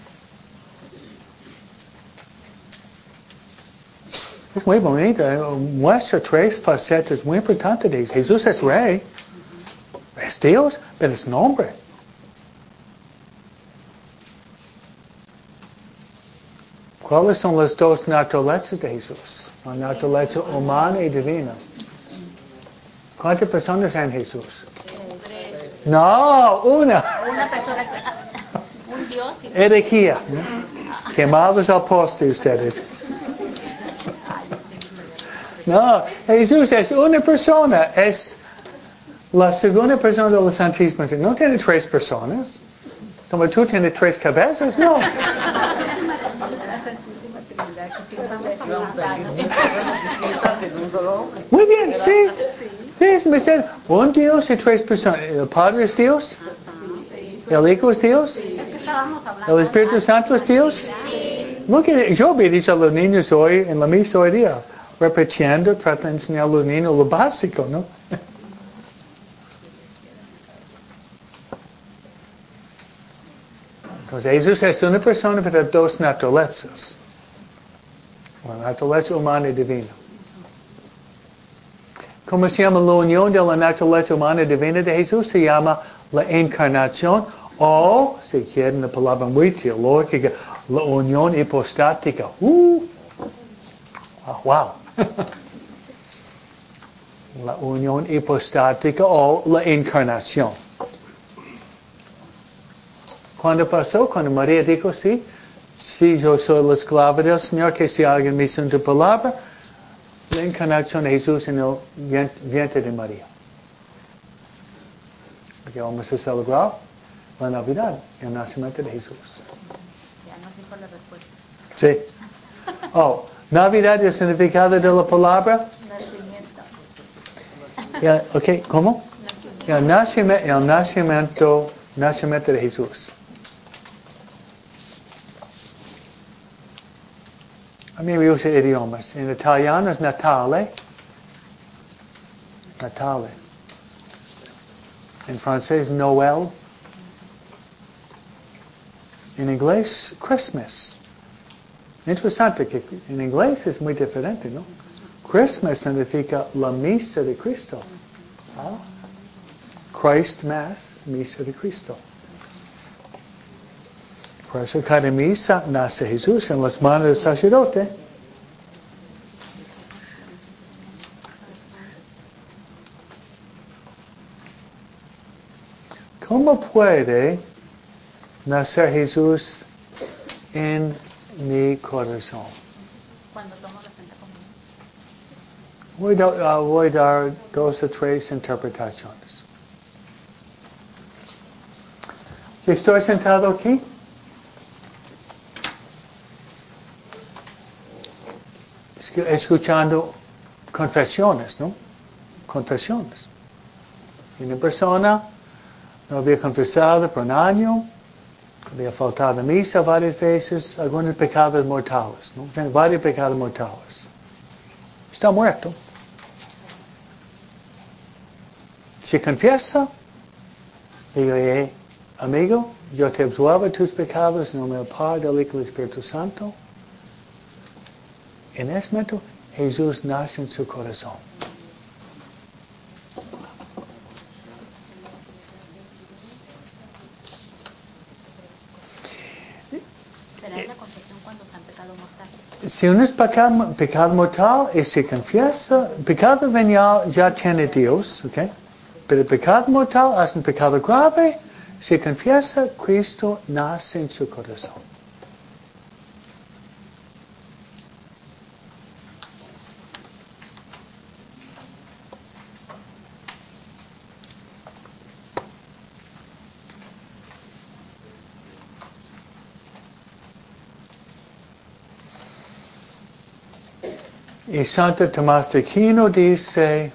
Es muy bonito. Muestra 3 facetas muy importantes de Jesús. Es rey. Es Dios, pero es un hombre. ¿Cuáles son las 2 naturalezas de Jesús? La naturaleza humana y divina. ¿Cuántas personas hay en Jesús? 3. No, una. Una persona, un Dios y... Herejía. Quemados al poste ustedes. No, Jesús es una persona. Es la segunda persona de la Santísima Trinidad. No tiene 3 personas. Como tú tienes 3 cabezas, no. Muy bien, sí. Sí, es misterio. Un Dios y 3 personas. ¿El Padre es Dios? ¿El Hijo es Dios? ¿El Espíritu Santo es Dios? Yo había dicho a los niños hoy, en la misa hoy día, repitiendo, tratando de enseñar a los niños lo básico, ¿no? Entonces Jesús es una persona pero 2 naturalezas. La naturaleza humana y divina. ¿Cómo se llama la unión de la naturaleza humana y divina de Jesús? Se llama la encarnación o, si quieren la palabra muy teológica, la unión hipostática. Wow. La unión hipostática o la encarnación. ¿Cuándo pasó? Cuando María dijo, sí, yo soy la esclava del Señor, que si alguien me hizo tu palabra, la encarnación de Jesús en el vientre de María. Porque vamos a celebrar la Navidad, el nacimiento de Jesús. Ya nos dijo la respuesta. Sí. Oh, Navidad es el significado de la palabra. Nacimiento. Okay, ¿cómo? El nacimiento de Jesús. A mí me usa idiomas. En italiano es Natale. Natale. En francés, Noel. En inglés, Christmas. Interesante que en inglés es muy diferente, ¿no? Christmas significa la misa de Cristo. ¿Ah? Christ Mass, misa de Cristo. Por eso cada misa nace Jesús en las manos del sacerdote. ¿Cómo puede nacer Jesús en mi corazón? Cuando tomo la Santa Comunión. Voy a dar 2 o 3 interpretaciones. Si estoy sentado aquí, escuchando confesiones, ¿no? Confesiones. Una persona no había confesado por un año, había faltado a misa varias veces, algunos pecados mortales, ¿no? Tiene varios pecados mortales. Está muerto. Si confiesa, digo, amigo, yo te absuelvo tus pecados en nombre del Padre, del Hijo y del Espíritu Santo. En ese momento, Jesús nace en su corazón. ¿Será la confesión cuando está en pecado mortal? Si uno es pecado mortal y se confiesa, pecado venial ya tiene Dios, ¿ok? Pero el pecado mortal es un pecado grave, se confiesa, Cristo nace en su corazón. Y Santo Tomás de Aquino dice,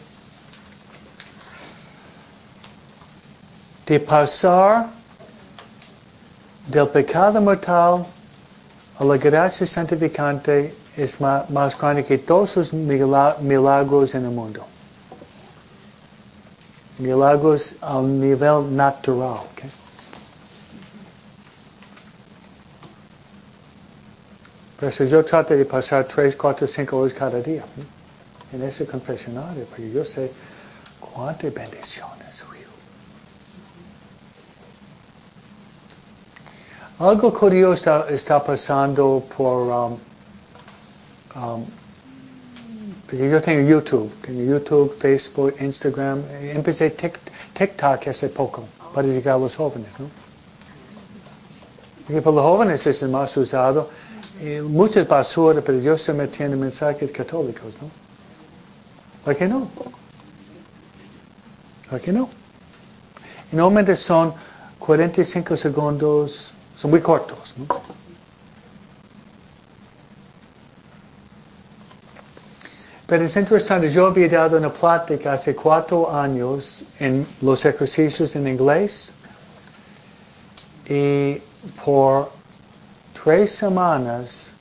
de pasar del pecado mortal a la gracia santificante es más grande que todos los milagros en el mundo. Milagros a nivel natural. ¿Okay? Por eso yo trato de pasar 3, 4, 5 horas cada día en ese confesionario, porque yo sé cuántas bendiciones. Algo curioso está pasando por... porque yo tengo YouTube, Facebook, Instagram. Empecé TikTok hace poco para llegar a los jóvenes, ¿no? Porque para los jóvenes es el más usado. Muchas basura, pero yo estoy metiendo mensajes católicos, ¿no? ¿Por qué no? ¿Por qué no? Y normalmente son 45 segundos, son muy cortos, ¿no? Pero es interesante, yo había dado una plática hace 4 años en los ejercicios en inglés y por 3 semanas,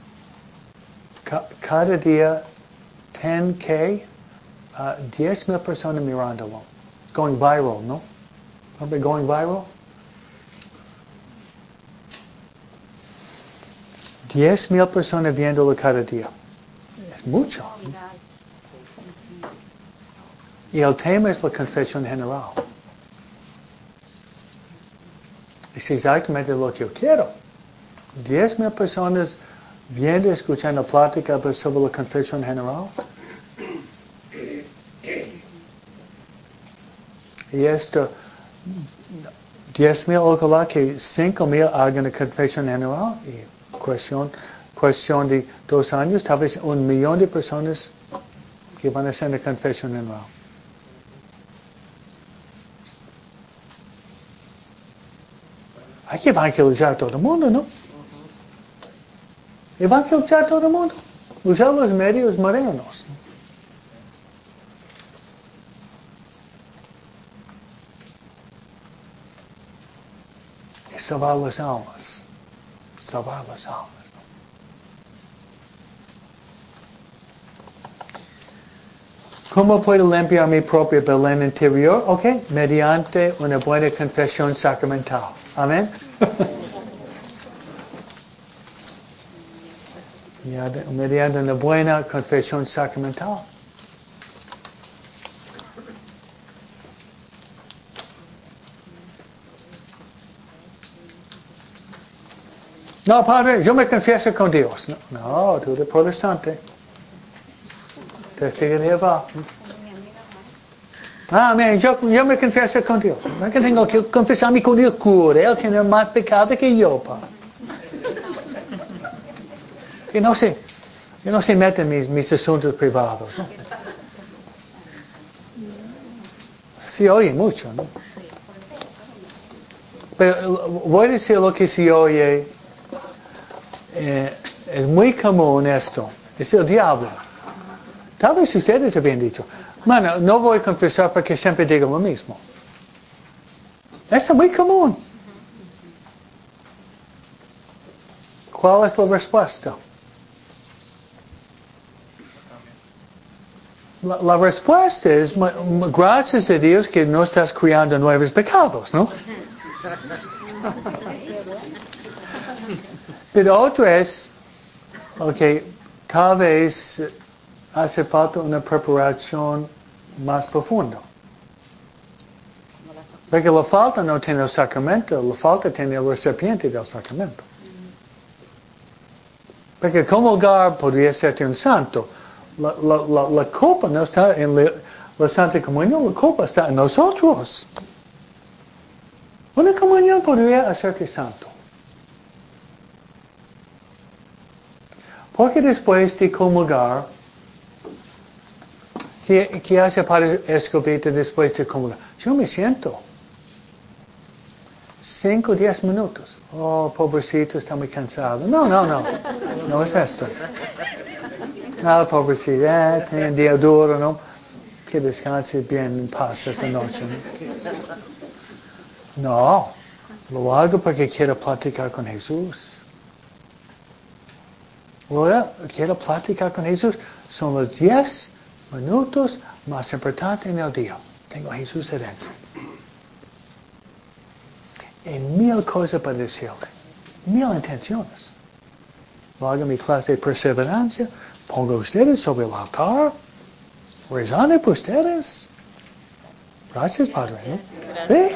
cada día 10K, 10,000 personas mirándolo. Going viral, ¿no? ¿Remember going viral? 10,000 personas viéndolo cada día. Es mucho. Y el tema es la confesión general. Es exactamente lo que yo quiero. 10,000 personas viendo y escuchando plática sobre la confesión general. Y esto, 10,000, ojalá que 5,000 hagan la confesión general. Y cuestión de 2 años, tal vez 1,000,000 de personas que van a hacer la confesión general. Hay que evangelizar a todo el mundo, ¿no? Evangelizar a todo el mundo. Usar los medios modernos. Y salvar las almas. Salvar las almas. ¿Cómo puedo limpiar mi propia Belén interior? Ok, mediante una buena confesión sacramental. Amén. Mediante una buena confesión sacramental. No, padre, yo me confieso con Dios. No, tú eres protestante. Testigo de Jehová. Amén, yo me confieso con Dios. No es que tengo que confesarme con el cura. Él tiene más pecado que yo, padre. Y no se mete en mis asuntos privados, ¿no? Sí oye mucho, ¿no? Pero voy a decir lo que se oye. Es muy común esto. Es el diablo. Tal vez ustedes habían dicho, bueno, no voy a confesar porque siempre digo lo mismo. Eso es muy común. ¿Cuál es la respuesta? La respuesta es, gracias a Dios que no estás creando nuevos pecados, ¿no? Pero otro es, tal vez hace falta una preparación más profunda. Porque la falta no tiene el sacramento, la falta tiene el recipiente del sacramento. Porque comulgar podría ser un santo. La copa no está en la Santa Comunión, la copa está en nosotros. Una comunión podría hacerte santo. Porque después de comulgar, ¿qué hace Padre Escobita después de comulgar? Yo me siento 5 o 10 minutos. Oh, pobrecito, está muy cansado. No. No es esto. No, pobrecito, tiene un día duro, ¿no? Que descanse bien en paz esta noche, ¿no? No, lo hago porque quiero platicar con Jesús. Quiero platicar con Jesús. Son los 10 minutos más importantes en el día. Tengo a Jesús adentro. Y 1000 cosas para decirle. 1000 intenciones. Hago mi clase de perseverancia. Pongo a ustedes sobre el altar. Rezando por ustedes. Gracias, Padre. ¿No? ¿Sí?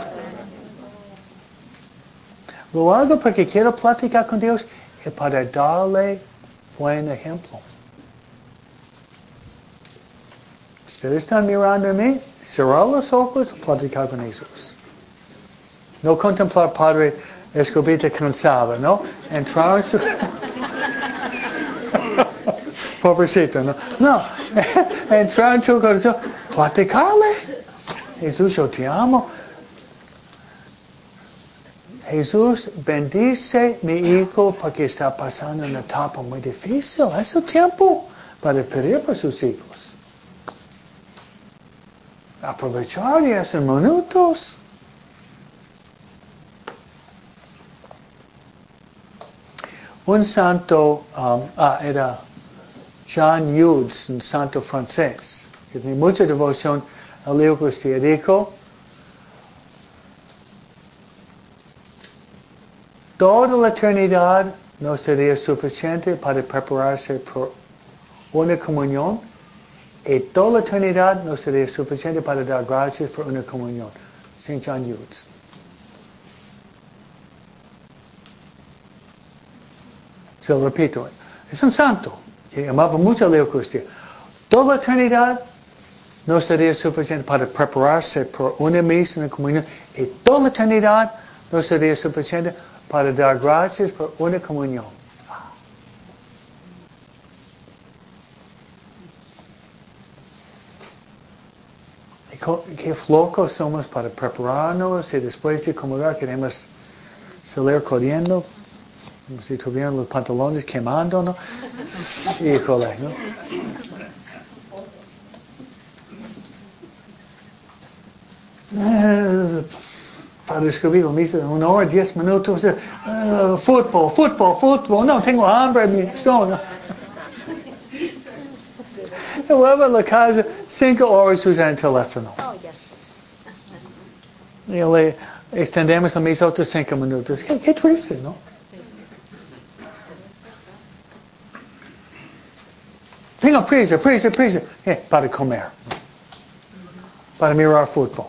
Lo hago porque quiero platicar con Dios y para darle buen ejemplo. Ustedes están mirando a mí, cerrar los ojos y platicar con Jesús. No contemplar Padre Escobita cansado, ¿no? Entrar en su... Pobrecito, ¿no? No, entrar en tu corazón, platicarle. Jesús, yo te amo. Jesús, bendice mi hijo porque está pasando una etapa muy difícil. Es el tiempo para pedir por sus hijos. Aprovechar esos minutos. Un santo, era John Eudes, un santo francés, que tenía mucha devoción a la Eucaristía. Dijo, toda la eternidad no sería suficiente para prepararse por una comunión, y toda la eternidad no sería suficiente para dar gracias por una comunión. Saint John Eudes. Se lo repito, es un santo que amaba mucho la Eucaristía. Toda la eternidad no sería suficiente para prepararse por una misa, una comunión, y toda la eternidad no sería suficiente para dar gracias por una comunión. Qué flojos somos para prepararnos y después de comulgar queremos salir corriendo. Como si tuvieran los pantalones quemando, ¿no? Híjole, ¿no? Para escribir misa 1 hora, 10 minutos. Fútbol. No, tengo hambre en mi estómago. Se vuelve a la casa 5 horas usando el teléfono. Oh, yes. Y le extendemos la misa otros 5 minutos. Qué triste, ¿no? Tengo prisa. Para comer. Para mirar fútbol.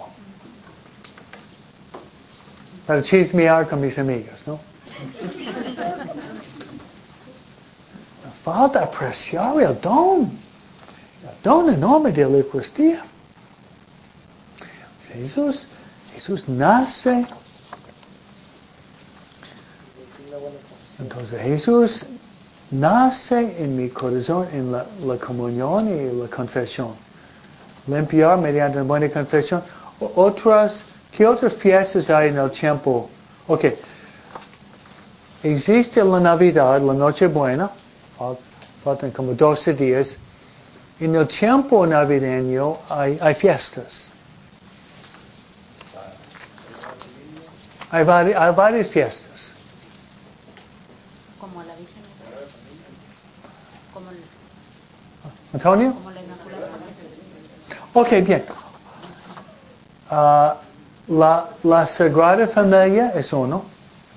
Para chismear con mis amigos, ¿no? Falta apreciar el don enorme de la Eucaristía. Jesús nace. Entonces Jesús nace en mi corazón en la comunión y la confesión. Limpiar mediante una buena confesión. ¿Qué otras fiestas hay en el tiempo? Ok. Existe la Navidad, la Nochebuena. Faltan como 12 días. En el tiempo navideño hay fiestas. Hay varias fiestas. Como la Virgen. Como ¿Antonio? como la Inmaculada Concepción. Ok, bien. La Sagrada Familia es uno.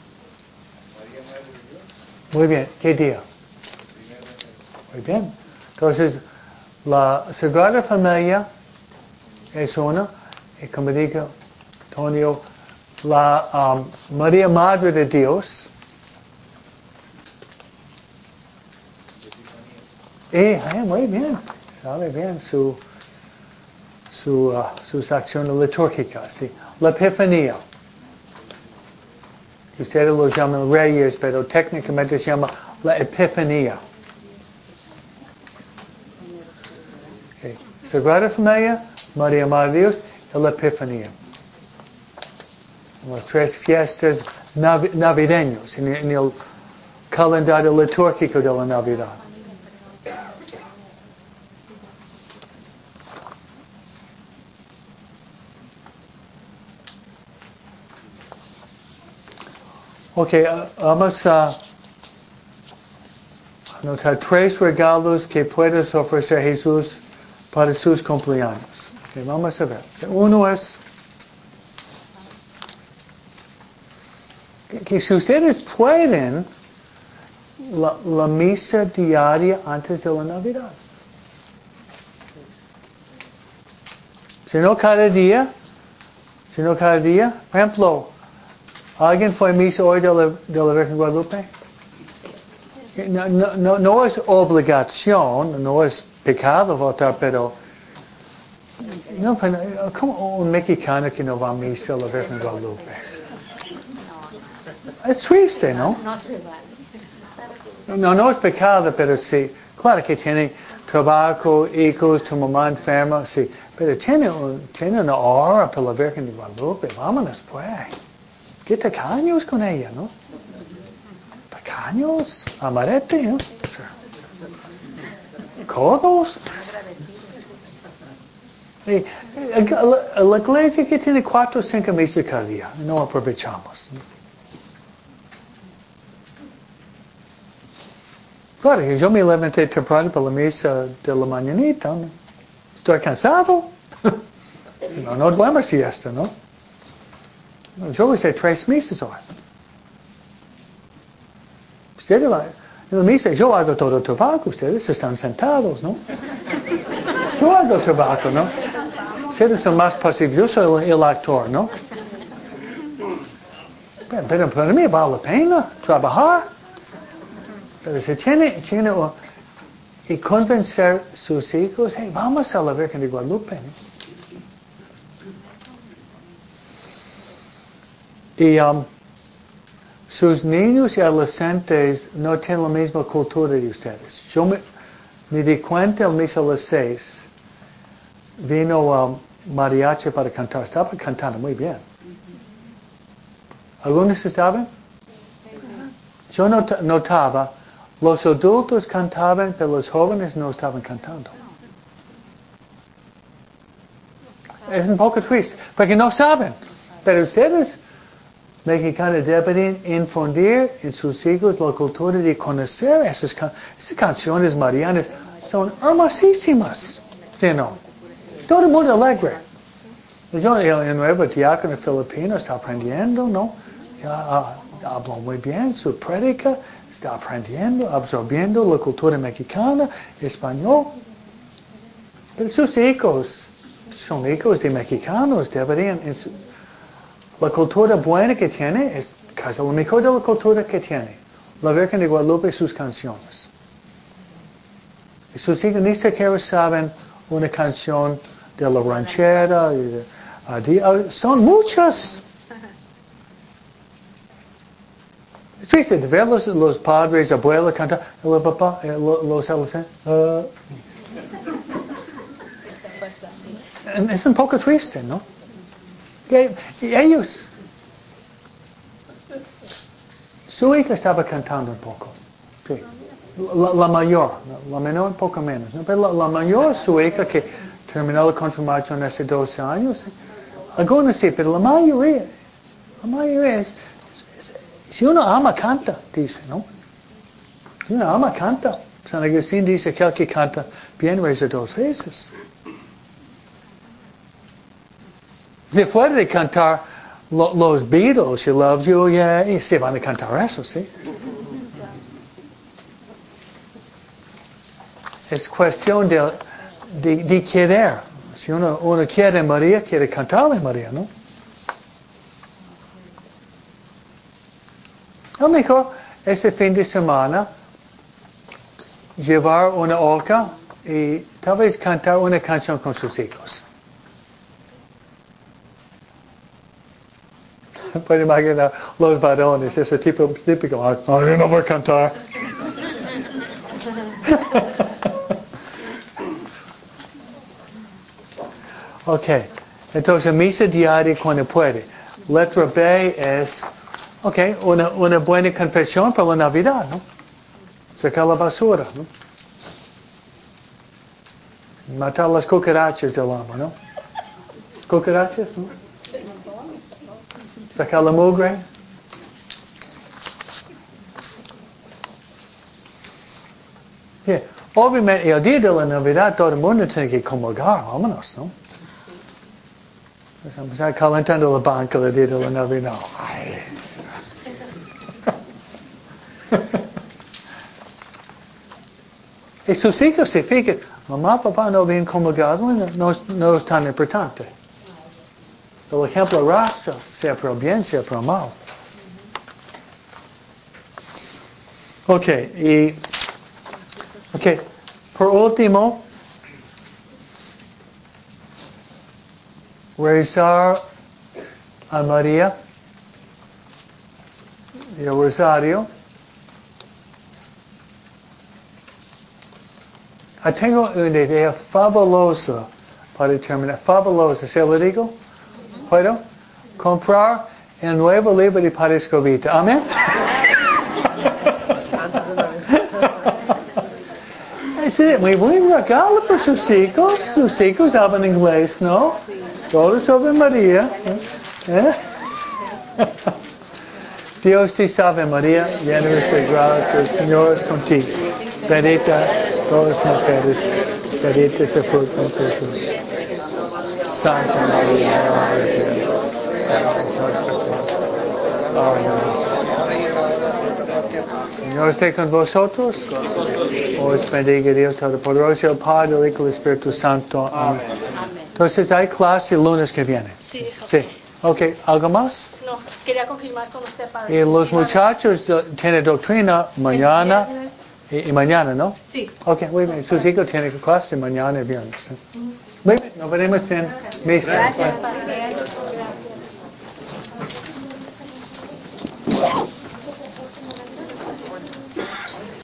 Muy bien. ¿Qué día? Muy bien. Entonces, la Sagrada Familia es uno. Y como digo, Antonio, la María Madre de Dios. Muy bien. Sabe bien sus acciones litúrgicas. Sí. La Epifanía. Ustedes lo llaman Reyes, pero técnicamente se llama la Epifanía. Okay. Sagrada Familia, María Madre de Dios y la Epifanía. Las 3 fiestas navideñas en el calendario litúrgico de la Navidad. Ok, vamos a anotar 3 regalos que puedes ofrecer a Jesús para sus cumpleaños. Okay, vamos a ver. Uno es que si ustedes pueden, la misa diaria antes de la Navidad. Si no cada día, por ejemplo, ¿alguien fue a misa hoy de la Virgen Guadalupe? No es obligación, no es pecado votar, pero como un mexicano que no va a misa a la Virgen Guadalupe. Es triste, ¿no? No se vale. No es pecado, pero sí. Claro que tiene trabajo, hijos, tu mamá enferma, sí. Pero tiene una hora para la Virgen de Guadalupe. Vámonos, pues. ¿Qué tacaños con ella, no? Tacaños, amarete, ¿no? Codos. Y la iglesia que tiene 4 o 5 misas cada día, no aprovechamos. Claro, yo me levanté temprano para la misa de la mañanita, ¿no? Estoy cansado. No duermo siesta, ¿no? Yo hice 3 misas hoy. Ustedes, en la misa, yo hago todo el trabajo, ustedes están sentados, ¿no? Yo hago el trabajo, ¿no? Ustedes son más pasivos, yo soy el actor, ¿no? Pero para mí vale la pena trabajar. Pero si tiene y convencer a sus hijos, hey, vamos a la Virgen de Guadalupe, ¿no? Y sus niños y adolescentes no tienen la misma cultura de ustedes. Yo me di cuenta al misa a las 6, vino mariachi para cantar. Estaba cantando muy bien. ¿Algunos estaban? Yo notaba, los adultos cantaban, pero los jóvenes no estaban cantando. Es un poco triste, porque no saben. Pero ustedes, mexicanos, deben infundir en sus hijos la cultura de conocer esas canciones marianas. Son hermosísimas. ¿Sí o no? Todo el mundo alegre. Yo, el nuevo diácono filipino está aprendiendo, ¿no? Ya, habló muy bien su prédica, está aprendiendo, absorbiendo la cultura mexicana, español. Pero sus hijos son hijos de mexicanos, deberían... La cultura buena que tiene es casi lo mejor de la cultura que tiene. La Virgen de Guadalupe y sus canciones. Y sus hijos ni siquiera saben una canción de la ranchera. Son muchas. Es triste de ver los padres, abuelos cantar, el papá, los adolescentes. Es un poco triste, ¿no? Y ellos, su hija estaba cantando un poco, sí. La mayor, la menor un poco menos, ¿no? Pero la mayor, su hija que terminó la confirmación hace 12 años, algunos sí, pero la mayoría es, si uno ama, canta, dice, ¿no? Si uno ama, canta. San Agustín dice que el que canta bien reza 2 veces. Si fuera de cantar los Beatles, She Loves You, yeah, y se van a cantar eso, ¿sí? Es cuestión de querer. Si uno quiere a María, quiere cantarle a María, ¿no? A lo mejor ese fin de semana llevar una oca y tal vez cantar una canción con sus hijos. Puede imaginar los varones, ese típico, yo no voy a cantar. Ok, entonces misa diaria cuando puede. Letra B es, una buena confesión para la Navidad, ¿no? Sacar la basura, ¿no? Matar las cucarachas del alma, ¿no? Cucarachas, ¿no? Sacar la mugre. Yeah. Obviamente, el día de la Navidad todo el mundo tiene que comulgar, vámonos, ¿no? Estamos calentando la banca el día de la Navidad. Ay. Y sus hijos se fijan, mamá, papá no habían comulgado, no es tan importante. El ejemplo arrastra, sea por el bien, sea por el mal. Ok, por último, rezar a María y el rosario. Tengo una idea fabulosa para terminar. Fabulosa, ¿se lo digo? ¿Puedo? Comprar el nuevo libro de Padre Escobita. ¿Amén? Es muy buen regalo para sus hijos. Sus hijos hablan inglés, ¿no? Todo sobre María. Dios te salve María, llena eres de gracia, el Señor es contigo. Bendita todas las mujeres, bendito es el fruto de tu vientre. Santa María, Madre de Dios, Señor esté con vosotros. Os bendiga Dios Todopoderoso, el Padre, el Hijo y el Espíritu Santo. Amén. Entonces, ¿hay clase el lunes que viene? Sí. Sí. Ok, ¿algo más? No, quería confirmar con usted, padre. Y los muchachos tienen doctrina mañana y mañana, ¿no? Sí. Ok, muy bien. Sus hijos tienen clase mañana y viernes. Muy bien, nos veremos en misa. Gracias, padre.